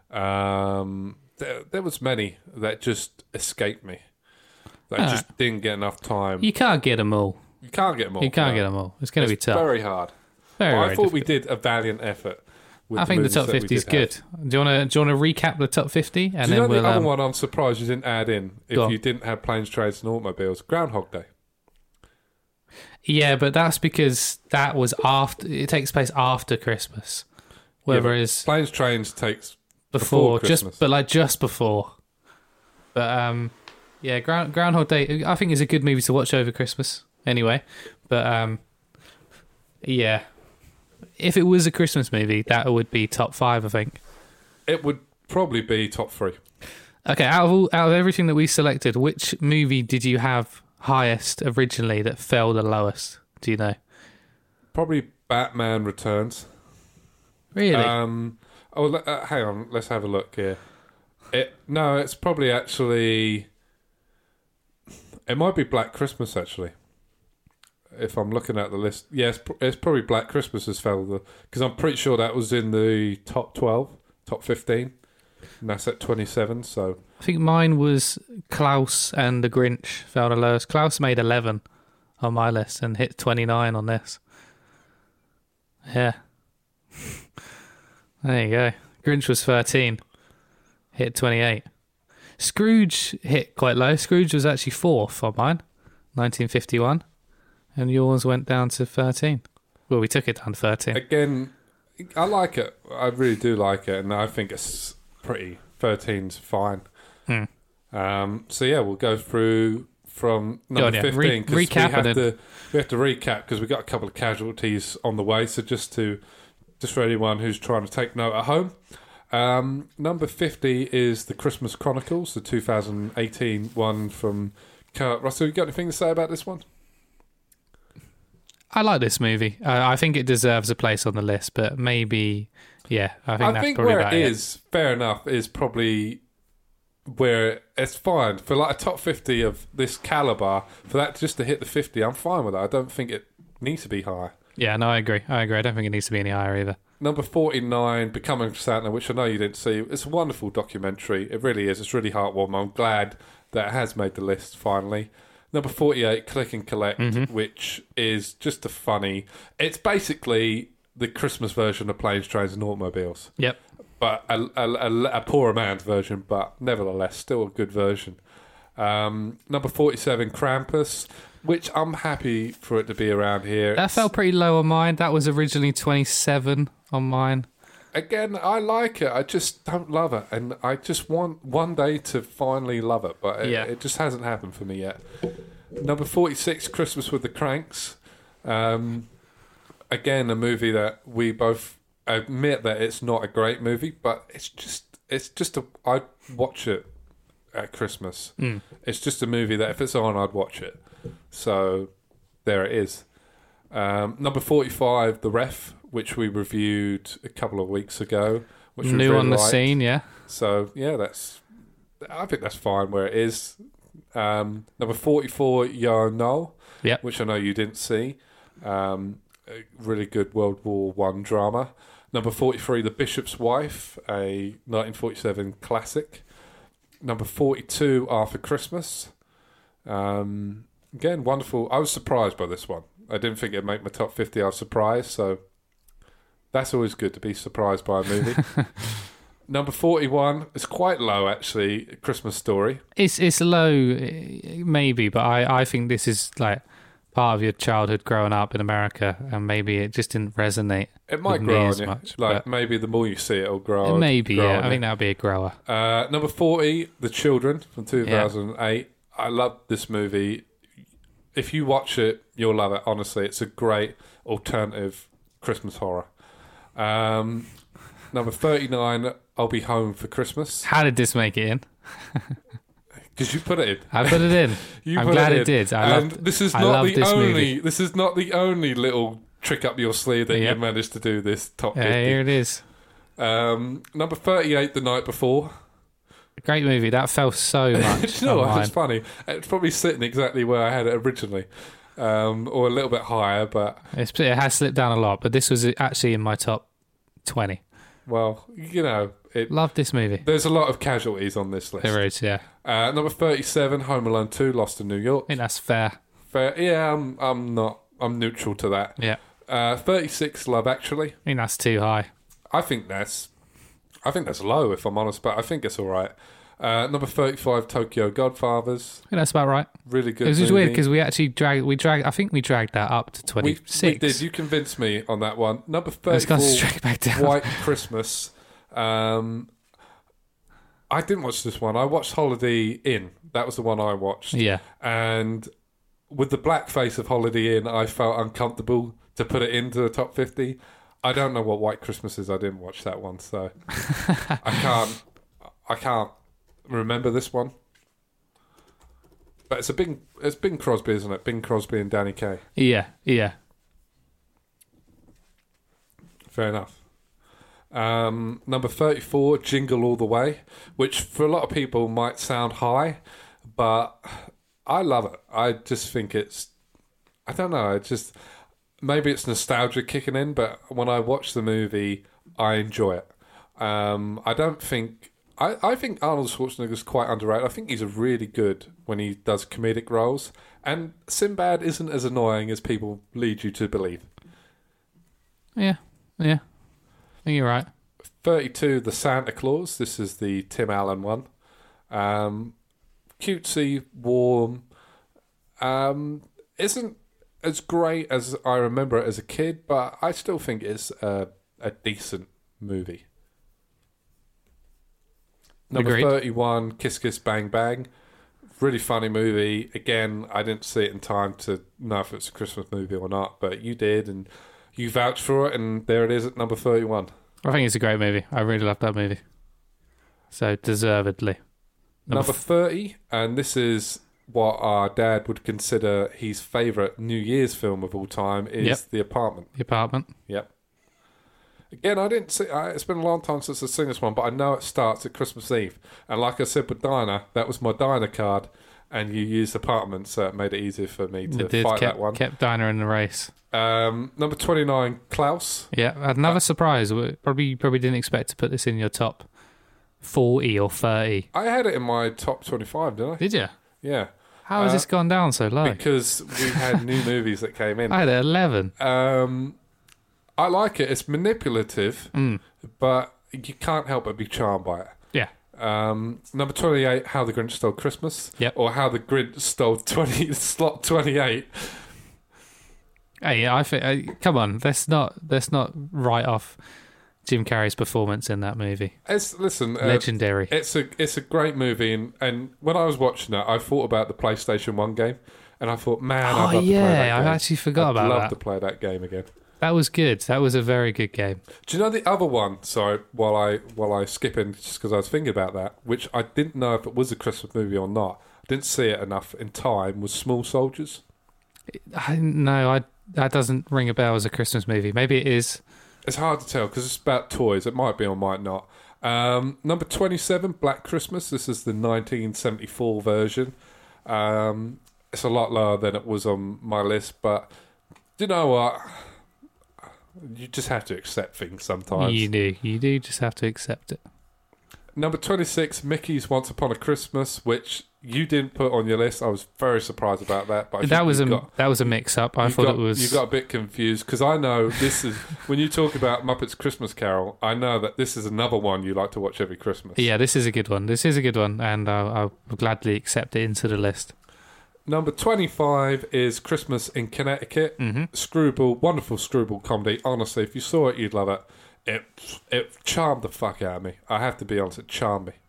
There was many that just escaped me. That just didn't get enough time. You can't get them all. You can't get them all. You can't get them all. It's going to be tough. Very hard. I thought we did a valiant effort. I think the top 50 is good. Do you want to recap the top 50? And then the other one I'm surprised you didn't add in if you didn't have Planes, Trains and Automobiles? Groundhog Day. Yeah, but that's because that was after. It takes place after Christmas. Whereas Planes, Trains takes before Christmas. just before. But yeah, Groundhog Day. I think is a good movie to watch over Christmas. Anyway, but yeah. If it was a Christmas movie, that would be top 5, I think. It would probably be top 3. Okay, out of everything that we selected, which movie did you have highest originally that fell the lowest? Do you know? Probably Batman Returns. Really? Hang on. Let's have a look here. It's probably actually. It might be Black Christmas actually. If I'm looking at the list, yes, it's probably Black Christmas has fell because I'm pretty sure that was in the top 12, top 15, and that's at 27. So I think mine was Klaus and The Grinch fell the lowest. Klaus made 11 on my list and hit 29 on this. Yeah, there you go. Grinch was 13, hit 28. Scrooge hit quite low. Scrooge was actually 4th on mine, 1951. And yours went down to 13. Well, we took it down to 13. Again, I like it. I really do like it. And I think it's pretty. 13's fine. So, yeah, we'll go through from number 15. Because we have to recap because we've got a couple of casualties on the way. So just for anyone who's trying to take note at home. Number 50 is The Christmas Chronicles, the 2018 one from Kurt Russell. You got anything to say about this one? I like this movie. I think it deserves a place on the list, but maybe, yeah, I think that's probably where about it is, fair enough, is probably where it's fine for like a top 50 of this caliber, for that just to hit the 50. I'm fine with that. I don't think it needs to be high. Yeah, no, I agree. I don't think it needs to be any higher either. Number 49, Becoming Santa, which I know you didn't see. It's a wonderful documentary. It really is. It's really heartwarming. I'm glad that it has made the list finally. Number 48, Click and Collect, which is just a funny... It's basically the Christmas version of Planes, Trains and Automobiles. Yep. But a poorer man's version, but nevertheless, still a good version. Number 47, Krampus, which I'm happy for it to be around here. That fell pretty low on mine. That was originally 27 on mine. Again, I like it. I just don't love it. And I just want one day to finally love it. But it just hasn't happened for me yet. Number 46, Christmas with the Cranks. Again, a movie that we both admit that it's not a great movie, but I'd watch it at Christmas. It's just a movie that if it's on, I'd watch it. So there it is. Number 45, The Ref, which we reviewed a couple of weeks ago. Which New really on the liked. scene, yeah. So yeah, I think that's fine where it is. Number 44, Yo No, Yep. which I know you didn't see. A really good World War I drama. Number 43, The Bishop's Wife, a 1947 classic. Number 42, Arthur Christmas. Again, wonderful. I was surprised by this one. I didn't think it'd make my top 50. I was surprised, so that's always good to be surprised by a movie. Number 41, it's quite low actually, Christmas Story. It's low, maybe, but I think this is like part of your childhood growing up in America, and maybe it just didn't resonate. It might with grow me on as you. much, Like but maybe the more you see it, it'll grow. maybe, grow yeah. on I you. think that would be a grower. Number 40, The Children from 2008. I love this movie. If you watch it, you'll love it. Honestly, it's a great alternative Christmas horror. Number 39, I'll Be Home for Christmas. How did this make it in? Because you put it in. I put it in. You I'm put glad it it did. This is I not love the this only. movie. This is not the only little trick up your sleeve that you managed to do this top 50. Yeah, here it is. Number 38, The Night Before. Great movie. That fell so much. Do you know on what? mine. It's funny. It's probably sitting exactly where I had it originally, or a little bit higher. But It has slipped down a lot, but this was actually in my top 20. well, you know, Love this movie. there's a lot of casualties on this list. There is, yeah. Number 37, Home Alone 2, Lost in New York. I think that's fair. Fair. Yeah, I'm not. I'm neutral to that. Yeah. 36, Love Actually. I think that's too high. I think that's low, if I'm honest, but I think it's all right. Number 35, Tokyo Godfathers. I think that's about right. Really good. It was just movie. weird because we actually I think we dragged that up to 26. We did. You convinced me on that one. Number It's gone 34, straight back down. White Christmas. I didn't watch this one. I watched Holiday Inn. That was the one I watched. Yeah. And with the blackface of Holiday Inn, I felt uncomfortable to put it into the top 50. I don't know what White Christmas is. I didn't watch that one, so I can't remember this one. But it's Bing Crosby, isn't it? Bing Crosby and Danny Kaye. Yeah. Fair enough. Number 34, Jingle All the Way, which for a lot of people might sound high, but I love it. I just think I don't know, maybe it's nostalgia kicking in, but when I watch the movie, I enjoy it. I think Arnold Schwarzenegger's quite underrated. I think he's really good when he does comedic roles, and Sinbad isn't as annoying as people lead you to believe. Yeah. I think you're right. 32, The Santa Claus. This is the Tim Allen one. Cutesy, warm. Isn't as great as I remember it as a kid, but I still think it's a decent movie. Number Agreed. 31, Kiss Kiss Bang Bang. Really funny movie. Again, I didn't see it in time to know if it's a Christmas movie or not, but you did, and you vouched for it, and there it is at number 31. I think it's a great movie. I really love that movie. So, deservedly. Number 30, and this is what our dad would consider his favourite New Year's film of all time, is Yep. The Apartment. The Apartment. Yep. Again, I didn't see. It's been a long time since I've seen this one, but I know it starts at Christmas Eve. And like I said with Dinah, that was my Dinah card, and you used apartments, so it made it easier for me to fight that one. Kept Dinah in the race. Number 29, Klaus. Yeah, another surprise. Probably didn't expect to put this in your top 40 or 30. I had it in my top 25, didn't I? Did you? Yeah. How has this gone down so low? Because we had new movies that came in. I had it at 11. I like it. It's manipulative, but you can't help but be charmed by it. Yeah. Number 28, How the Grinch Stole Christmas. Yep. Or How the Grinch Stole slot 28. Hey, I think. Come on, let's not write off Jim Carrey's performance in that movie. Legendary. It's a great movie, and when I was watching it, I thought about the PlayStation 1 game, and I thought, man, I'd love to play that game. I actually forgot about that. I'd love to play that game again. That was good. That was a very good game. Do you know the other one? Sorry, while I skip in, just because I was thinking about that, which I didn't know if it was a Christmas movie or not. I didn't see it enough in time. Was Small Soldiers? That doesn't ring a bell as a Christmas movie. Maybe it is. It's hard to tell because it's about toys. It might be or might not. Number 27, Black Christmas. This is the 1974 version. It's a lot lower than it was on my list, but do you know what? You just have to accept things sometimes. You do just have to accept it. Number 26, Mickey's Once Upon a Christmas, which you didn't put on your list. I was very surprised about that. But that was a mix-up. I thought it was... You got a bit confused, because I know this is... when you talk about Muppets Christmas Carol, I know that this is another one you like to watch every Christmas. Yeah, this is a good one. And I'll gladly accept it into the list. Number 25 is Christmas in Connecticut. Mm-hmm. Screwball, wonderful screwball comedy. Honestly, if you saw it, you'd love it. It charmed the fuck out of me. I have to be honest, it charmed me.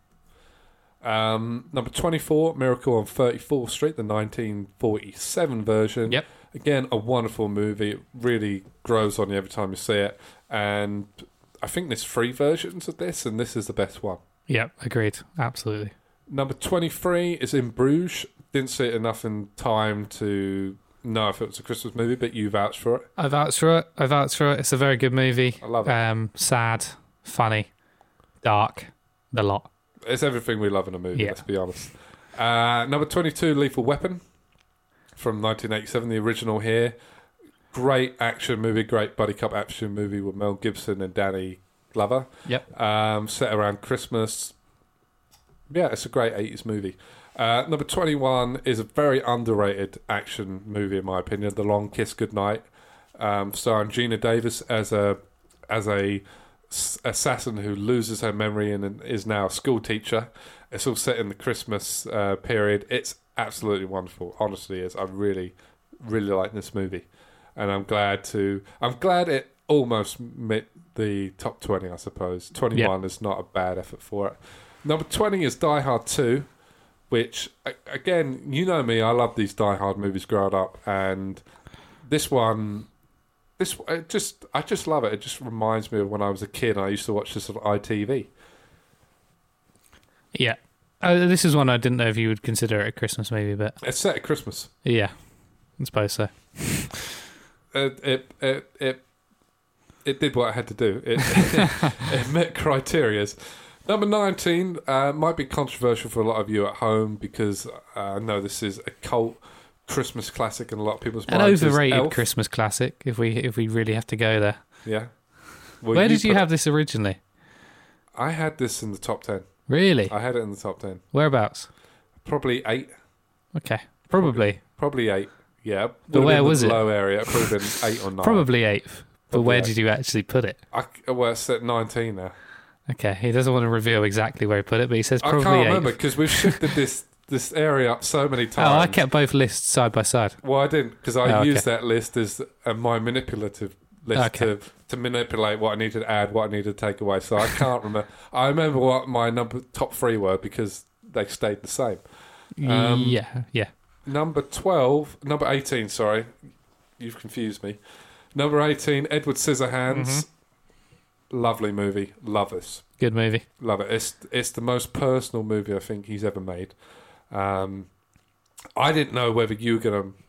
Number 24, Miracle on 34th Street, the 1947 version. Yep. Again, a wonderful movie. It really grows on you every time you see it. And I think there's 3 versions of this, and this is the best one. Yep, agreed. Absolutely. Number 23 is In Bruges. Didn't see it enough in time to know if it was a Christmas movie, but you vouched for it. I vouched for it. It's a very good movie. I love it. Sad, funny, dark, the lot. It's everything we love in a movie, let's be honest. Number 22, Lethal Weapon from 1987, the original here. Great action movie, great buddy cop action movie with Mel Gibson and Danny Glover. Yep. Set around Christmas. Yeah, it's a great 80s movie. Number 21 is a very underrated action movie, in my opinion, The Long Kiss Goodnight, starring Gina Davis as a assassin who loses her memory and is now a school teacher. It's all set in the Christmas period. It's absolutely wonderful. Honestly, is. I really, really like this movie, and I'm glad it almost met the top 20. I suppose 21 is not a bad effort for it. Number 20 is Die Hard 2. Which, again, you know me, I love these Die Hard movies growing up, and this one, I just love it. It just reminds me of when I was a kid and I used to watch this on ITV. Yeah. This is one I didn't know if you would consider it a Christmas movie, but... It's set at Christmas. Yeah, I suppose so. It did what it had to do. It met criterias. Number 19 might be controversial for a lot of you at home because I know this is a cult Christmas classic in a lot of people's minds. An overrated Christmas classic, if we really have to go there. Yeah. Well, where did you have this originally? I had this in the top 10. Really? I had it in the top 10. Whereabouts? Probably 8. Okay. Probably 8. Yeah. But where was it? Low area. It would have been 8 or 9. Probably 8th. But where did you actually put it? Well, it's at 19 now. Okay, he doesn't want to reveal exactly where he put it, but he says probably 8th. I can't remember because we've shifted this area up so many times. Oh, I kept both lists side by side. Well, I didn't because I used that list as my manipulative list to manipulate what I needed to add, what I needed to take away. So I can't remember. I remember what my top 3 were because they stayed the same. Yeah. Number 18, sorry. You've confused me. Number 18, Edward Scissorhands. Mm-hmm. Lovely movie. Love this. Good movie. Love it. It's the most personal movie I think he's ever made. I didn't know whether you were going to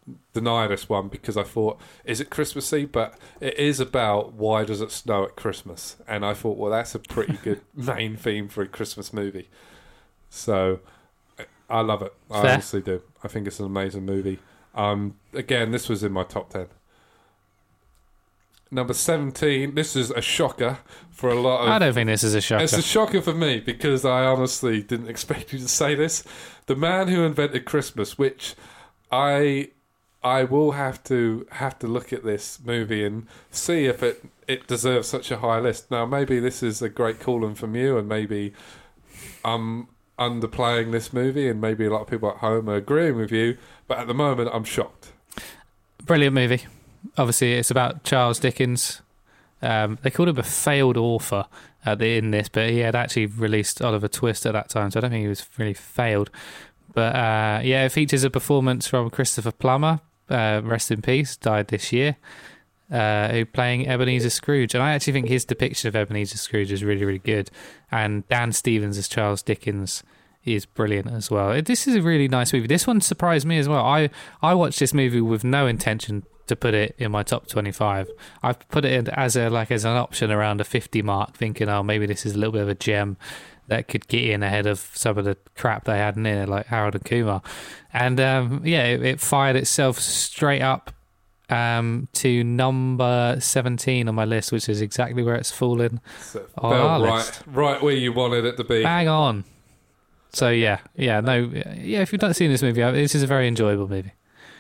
deny this one because I thought, is it Christmassy? But it is about why does it snow at Christmas? And I thought, well, that's a pretty good main theme for a Christmas movie. So I love it. I Fair. honestly do. I think it's an amazing movie. Again, this was in my top 10. Number 17, this is a shocker for a lot of... I don't think this is a shocker. It's a shocker for me because I honestly didn't expect you to say this. The Man Who Invented Christmas, which I will have to look at this movie and see if it deserves such a high list. Now, maybe this is a great calling from you, and maybe I'm underplaying this movie, and maybe a lot of people at home are agreeing with you, but at the moment, I'm shocked. Brilliant movie. Obviously, it's about Charles Dickens. They called him a failed author in this, but he had actually released Oliver Twist at that time, so I don't think he was really failed. But yeah, it features a performance from Christopher Plummer, rest in peace, died this year, who playing Ebenezer Scrooge. And I actually think his depiction of Ebenezer Scrooge is really, really good. And Dan Stevens as Charles Dickens is brilliant as well. This is a really nice movie. This one surprised me as well. I watched this movie with no intention to put it in my top 25. I've put it in as an option around a 50 mark, thinking, oh, maybe this is a little bit of a gem that could get in ahead of some of the crap they had in there, like Harold and Kumar. And yeah, it fired itself straight up to number 17 on my list, which is exactly where it's fallen on our list. Right where you wanted it to be. Bang on. So yeah, if you've not seen this movie, this is a very enjoyable movie.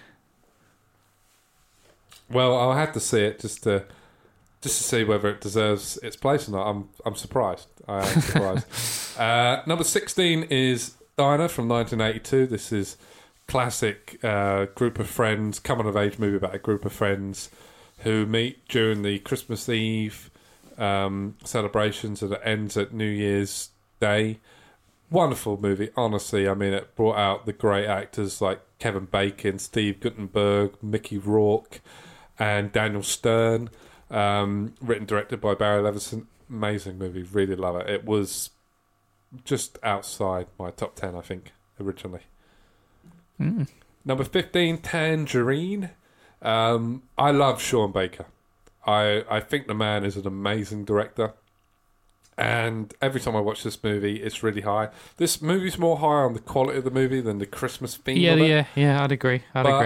Well, I'll have to see it just to see whether it deserves its place or not. I'm surprised. I am surprised. Number 16 is Dinah from 1982. This is classic group of friends, coming of age movie about a group of friends who meet during the Christmas Eve celebrations, and it ends at New Year's Day. Wonderful movie, honestly. I mean, it brought out the great actors like Kevin Bacon, Steve Guttenberg, Mickey Rourke, and Daniel Stern. Written, directed by Barry Levinson. Amazing movie, really love it. It was just outside my top 10, I think, originally. Number 15, Tangerine. I love Sean Baker. I think the man is an amazing director. And every time I watch this movie, it's really high. This movie's more high on the quality of the movie than the Christmas theme of it. Yeah, I'd agree.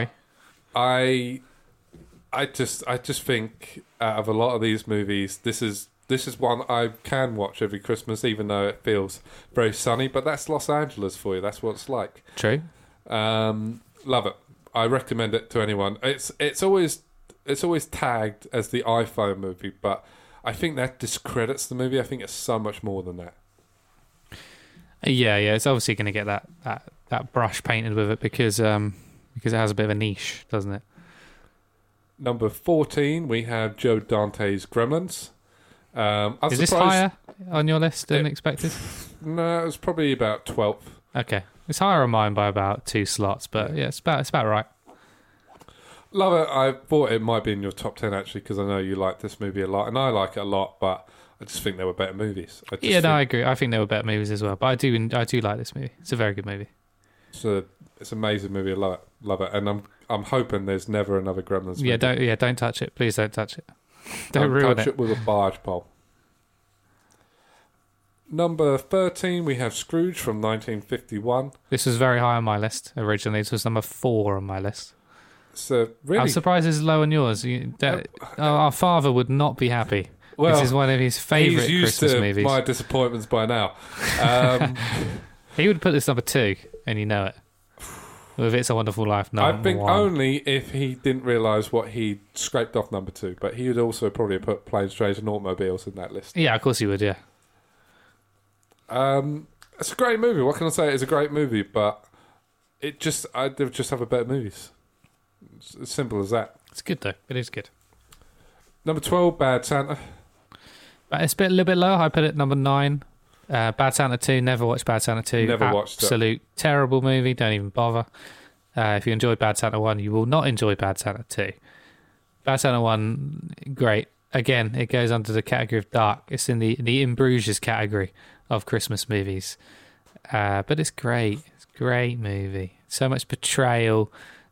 I just think out of a lot of these movies, this is one I can watch every Christmas, even though it feels very sunny. But that's Los Angeles for you. That's what it's like. True. Love it. I recommend it to anyone. It's always tagged as the iPhone movie, but I think that discredits the movie. I think it's so much more than that. Yeah. It's obviously going to get that brush painted with it because it has a bit of a niche, doesn't it? Number 14, we have Joe Dante's Gremlins. Is this higher on your list than expected? No, it was probably about 12th. Okay. It's higher on mine by about 2 slots, but yeah, it's about right. Love it. I thought it might be in your top 10, actually, because I know you like this movie a lot, and I like it a lot, but I just think there were better movies. I agree. I think there were better movies as well, but I do like this movie. It's a very good movie. It's an amazing movie. I love it. And I'm hoping there's never another Gremlins movie. Don't touch it. Please don't touch it. Don't ruin touch it with a barge pole. Number 13, we have Scrooge from 1951. This was very high on my list originally. This was number 4 on my list. So really, I'm surprised it's low on yours. Our father would not be happy. Well, this is one of his favourite Christmas movies. My disappointments by now. He would put this number 2, and you know it. With It's a Wonderful Life, I think only if he didn't realise what he scraped off number 2. But he would also probably put Planes, Trains and Automobiles in that list. Yeah, of course he would, yeah. It's a great movie. What can I say? It's a greght movie, but they just have a better movies. It's as simple as that. It's good, though. It is good. Number 12, Bad Santa. It's a little bit low. I put it number 9. Bad Santa 2, never watched Bad Santa 2. Never watched it. Absolute terrible movie, don't even bother. If you enjoyed Bad Santa 1, you will not enjoy Bad Santa 2. Bad Santa 1, great. Again, it goes under the category of dark. It's in the In Bruges category of Christmas movies. But it's great. It's a great movie. So much betrayal,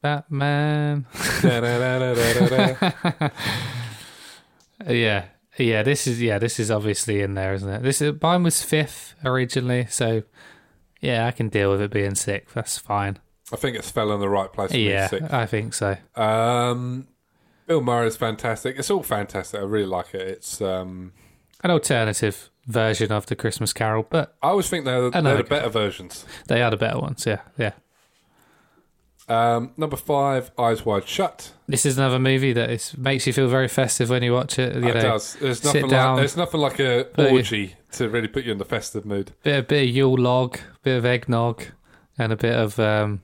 Batman. Da-da-da-da-da-da. Yeah. This is obviously in there, isn't it? Mine was 5th originally, so yeah, I can deal with it being 6th. That's fine. I think it's fell in the right place. For me, Yeah, 6th. I think so. Bill Murray's fantastic. It's all fantastic. I really like it. It's An alternative version of the Christmas Carol, but I always think they're the better versions. they are the better ones. Yeah. Number 5, Eyes Wide Shut. This is another movie that makes you feel very festive when you watch it. It does. There's sit down, nothing like a orgy to really put you in the festive mood. bit of Yule log, bit of eggnog, and a bit of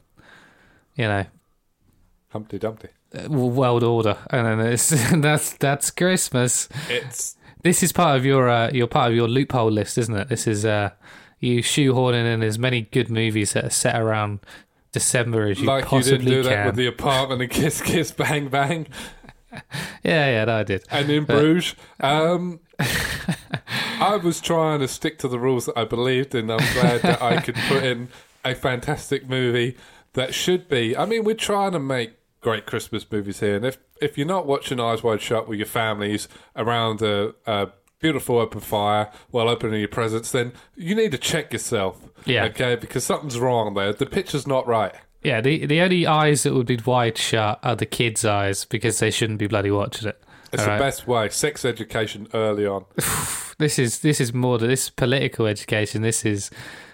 Humpty Dumpty. World Order, and then that's Christmas. This is part of your loophole list, isn't it? This is you shoehorning in as many good movies that are set around December as you possibly can. Like you didn't do that with The Apartment and Kiss Kiss Bang Bang. Yeah, no, I did. And In Bruges. I was trying to stick to the rules that I believed in. I'm glad that I could put in a fantastic movie that should be. I mean, we're trying to make great Christmas movies here, and if you're not watching Eyes Wide Shut with your families around a beautiful open fire while opening your presents, then you need to check yourself. Yeah. Okay, because something's wrong there. The picture's not right. Yeah, the only eyes that would be wide shut are the kids' eyes because they shouldn't be bloody watching it. It's the best way. Sex education early on. This is more this is political education. It's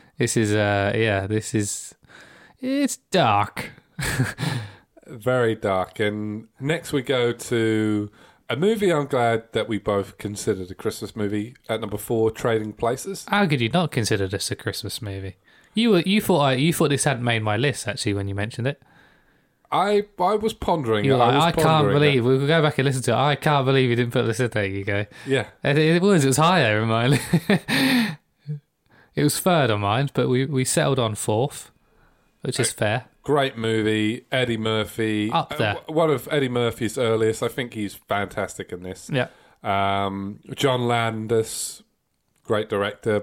dark. Very dark. And next we go to a movie I'm glad that we both considered a Christmas movie at number 4, Trading Places. How could you not consider this a Christmas movie? You thought this hadn't made my list actually when you mentioned it. I was pondering. You're like, I can't believe that. we'll go back and listen to it. I can't believe you didn't put this in. There you go. Yeah, and it was higher in mine. It was 3rd on mine, but we settled on 4th, which is fair. Great movie. Eddie Murphy. Up there. One of Eddie Murphy's earliest. I think he's fantastic in this. Yeah. John Landis, great director.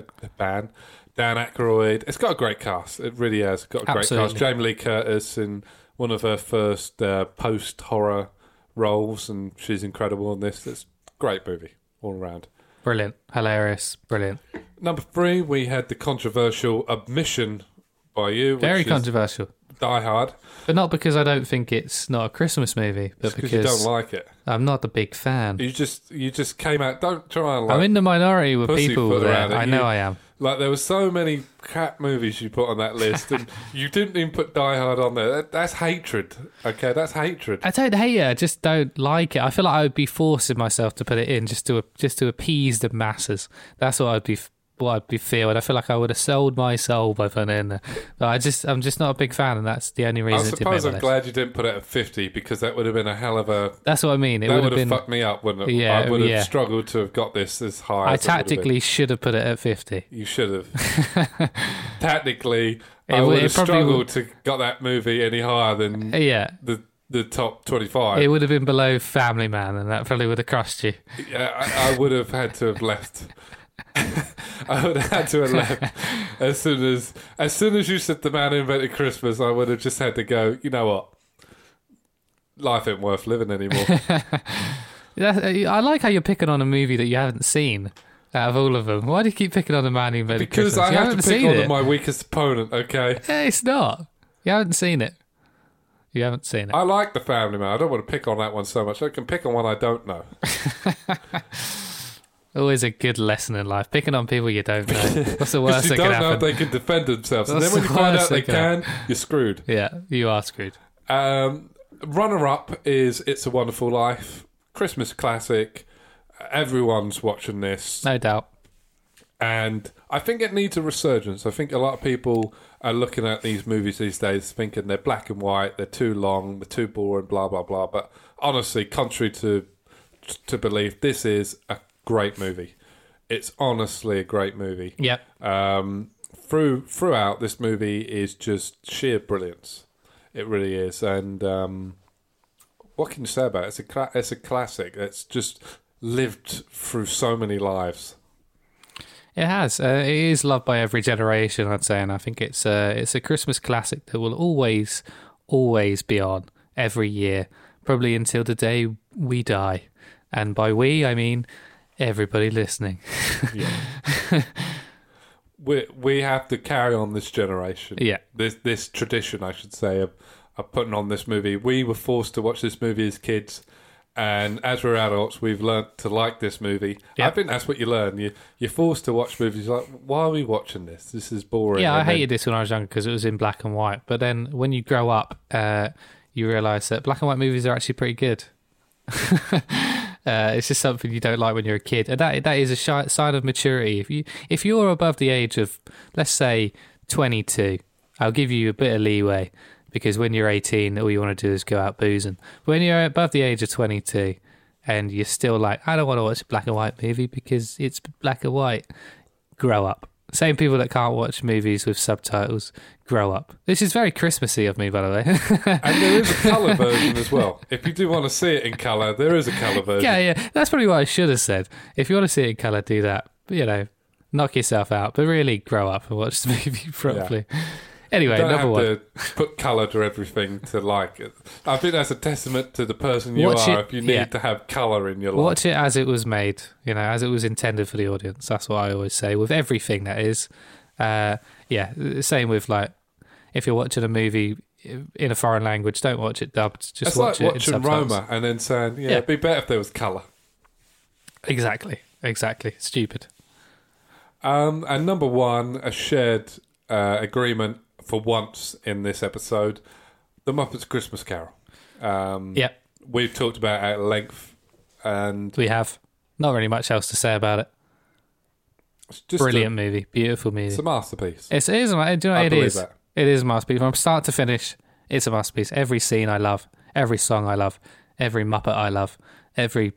Dan Aykroyd. It's got a great cast. It really has got a great cast. Jamie Lee Curtis in one of her first post-horror roles, and she's incredible in this. It's a great movie all around. Brilliant. Hilarious. Brilliant. Number 3, we had the controversial Admission by you. Very controversial. Die Hard. But not because I don't think it's not a Christmas movie, but because you don't like it. I'm not a big fan. You just came out. Don't try and I'm in the minority with people there. I know I am. Like, there were so many crap movies you put on that list, and you didn't even put Die Hard on there. That's hatred. Okay, that's hatred. I don't hate it. I just don't like it. I feel like I would be forcing myself to put it in just to appease the masses. That's what I'd be feeling. I feel like I would have sold my soul by putting it in there. But I'm just not a big fan, and that's the only reason. I suppose I'm glad you didn't put it at 50, because that would have been a hell of a. That's what I mean. That would have fucked me up, wouldn't it? Yeah, I would have struggled to have got this as high. I tactically should have put it at 50. You should have. Tactically, I would have struggled to got that movie any higher than the top 25. It would have been below Family Man, and that probably would have crushed you. Yeah, I would have had to have left. I would have had to have left as soon as you said The Man Who Invented Christmas. I would have just had to go, you know what, life ain't worth living anymore. I like how you're picking on a movie that you haven't seen out of all of them. Why do you keep picking on The Man Who Invented Christmas? Because I have to pick on my weakest opponent. Okay, it's not. You haven't seen it. I like The Family Man. I don't want to pick on that one so much. I can pick on one I don't know. Always a good lesson in life. Picking on people you don't know. What's the worst that can happen? You don't know if they can defend themselves. And then when you find out they can, you're screwed. Yeah, you are screwed. Runner-up is It's a Wonderful Life. Christmas classic. Everyone's watching this. No doubt. And I think it needs a resurgence. I think a lot of people are looking at these movies these days thinking they're black and white, they're too long, they're too boring, blah, blah, blah. But honestly, contrary to belief, this is a great movie. It's honestly a great movie. Yep. Throughout, this movie is just sheer brilliance. It really is. And what can you say about it? It's a classic. It's just lived through so many lives. It has. It is loved by every generation, I'd say, and I think it's a Christmas classic that will always always be on every year, probably until the day we die. And by we, I mean everybody listening. Yeah. We have to carry on this generation. Yeah. This tradition, I should say, of putting on this movie. We were forced to watch this movie as kids, and as we're adults, we've learnt to like this movie. Yep. I think that's what you learn. You're forced to watch movies like, why are we watching this? This is boring. Yeah, I And then- hated this when I was younger because it was in black and white. But then when you grow up, you realise that black and white movies are actually pretty good. It's just something you don't like when you're a kid, and that is a sign of maturity. If you're above the age of, let's say, 22, I'll give you a bit of leeway, because when you're 18, all you want to do is go out boozing. When you're above the age of 22 and you're still like, I don't want to watch a black and white movie because it's black and white, grow up. Same people that can't watch movies with subtitles, grow up. This is very Christmassy of me, by the way. And there is a colour version as well. If you do want to see it in colour, there is a colour version. Yeah, that's probably what I should have said. If you want to see it in colour, do that. But, knock yourself out, but really grow up and watch the movie properly. Yeah. Anyway, you don't number one. have to put colour to everything to like it. I think that's a testament to the person you Watch are it- if you need to have colour in your life. Watch it as it was made, as it was intended for the audience. That's what I always say with everything that is. Same with if you're watching a movie in a foreign language, don't watch it dubbed. Just It's watch like it in watching subtitles. Roma and then saying, it'd be better if there was colour. Exactly. Stupid. And number one, a shared agreement for once in this episode, The Muppets Christmas Carol. Yep, We've talked about it at length, and we have. Not really much else to say about it. it's just Brilliant movie. Beautiful movie. It's a masterpiece. It is. Do you know what I it believe is? that. It is a masterpiece. From start to finish, it's a masterpiece. Every scene I love. Every song I love. Every Muppet I love. Every,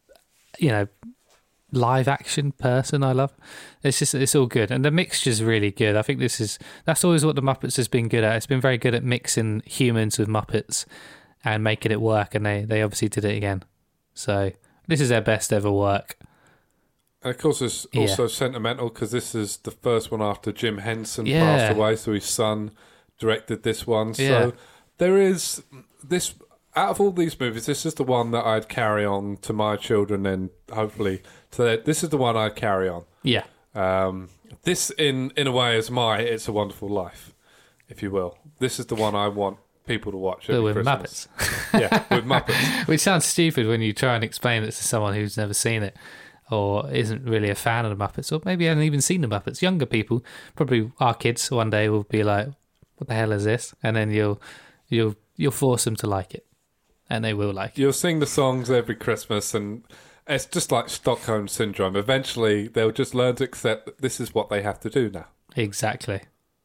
live action person I love. It's all good. And the mixture's really good. I think that's always what the Muppets has been good at. It's been very good at mixing humans with Muppets and making it work. And they obviously did it again. So this is their best ever work. And of course, it's also sentimental because this is the first one after Jim Henson Yeah. passed away, so his son directed this one. Yeah. So there is this. Out of all these movies, this is the one that I'd carry on to my children, and hopefully to their, this is the one I'd carry on. Yeah. This, in a way, is my It's a Wonderful Life, if you will. This is the one I want people to watch every With Christmas. Muppets. Yeah, with Muppets. Which sounds stupid when you try and explain it to someone who's never seen it or isn't really a fan of the Muppets, or maybe hasn't even seen the Muppets. Younger people, probably our kids, one day will be like, "What the hell is this?" And then you'll force them to like it, and they will like it. You'll sing the songs every Christmas, and it's just like Stockholm Syndrome. Eventually, they'll just learn to accept that this is what they have to do now. Exactly.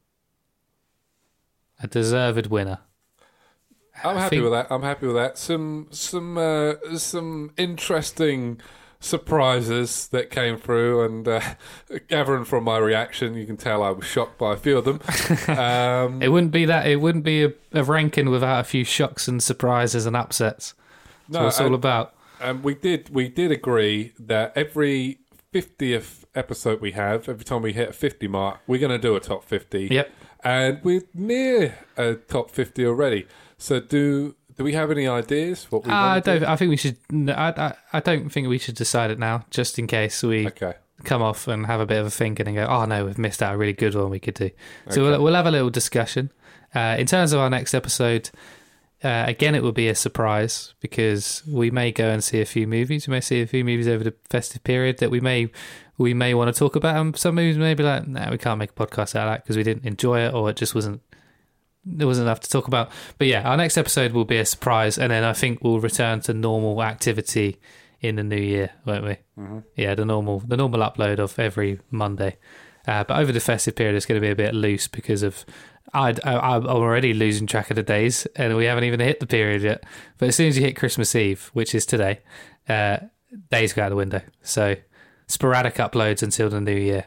A deserved winner. I'm I happy think- with that. I'm happy with that. Some interesting surprises that came through, and gathering from my reaction, you can tell I was shocked by a few of them. It wouldn't be that. It wouldn't be a ranking without a few shocks and surprises and upsets. That's what it's all about. And we did agree that every 50th episode we have, every time we hit a 50 mark, we're going to do a top 50. Yep. And we're near a top 50 already. So do we have any ideas what we I want to don't. I think we should. I don't think we should decide it now, just in case we do? Okay. come off and have a bit of a thinking and go, "Oh no, we've missed out a really good one we could do." So Okay. we'll have a little discussion. In terms of our next episode, again, it will be a surprise because we may go and see a few movies. We may see a few movies over the festive period that we may want to talk about. And some movies may be like, "No, we can't make a podcast out of that because we didn't enjoy it, or it just wasn't." There wasn't enough to talk about. But yeah, our next episode will be a surprise, and then I think we'll return to normal activity in the new year, won't we? Mm-hmm. Yeah, the normal upload of every Monday. But over the festive period, it's going to be a bit loose because of I'm already losing track of the days, and we haven't even hit the period yet. But as soon as you hit Christmas Eve, which is today, days go out the window. So sporadic uploads until the new year.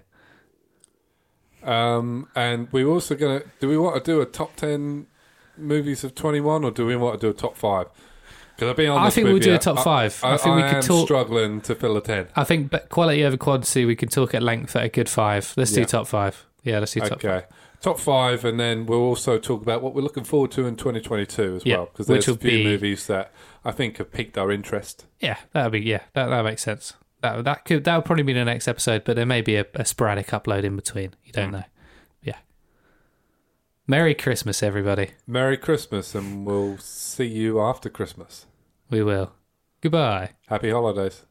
And we're also going to... Do we want to do a top 10 movies of 21, or do we want to do a top 5? Because I'll be honest I think with we'll do you, a top 5. I think we could am talk. struggling to fill a 10. I think quality over quantity, we can talk at length at a good 5. Let's do Yeah. top 5. Yeah, let's do top Okay. Top 5, and then we'll also talk about what we're looking forward to in 2022 as well, because there's a few movies that I think have piqued our interest. Yeah, that makes sense. That'll probably be the next episode, but there may be a sporadic upload in between. You don't know. Yeah. Merry Christmas, everybody. Merry Christmas, and we'll see you after Christmas. We will. Goodbye. Happy holidays.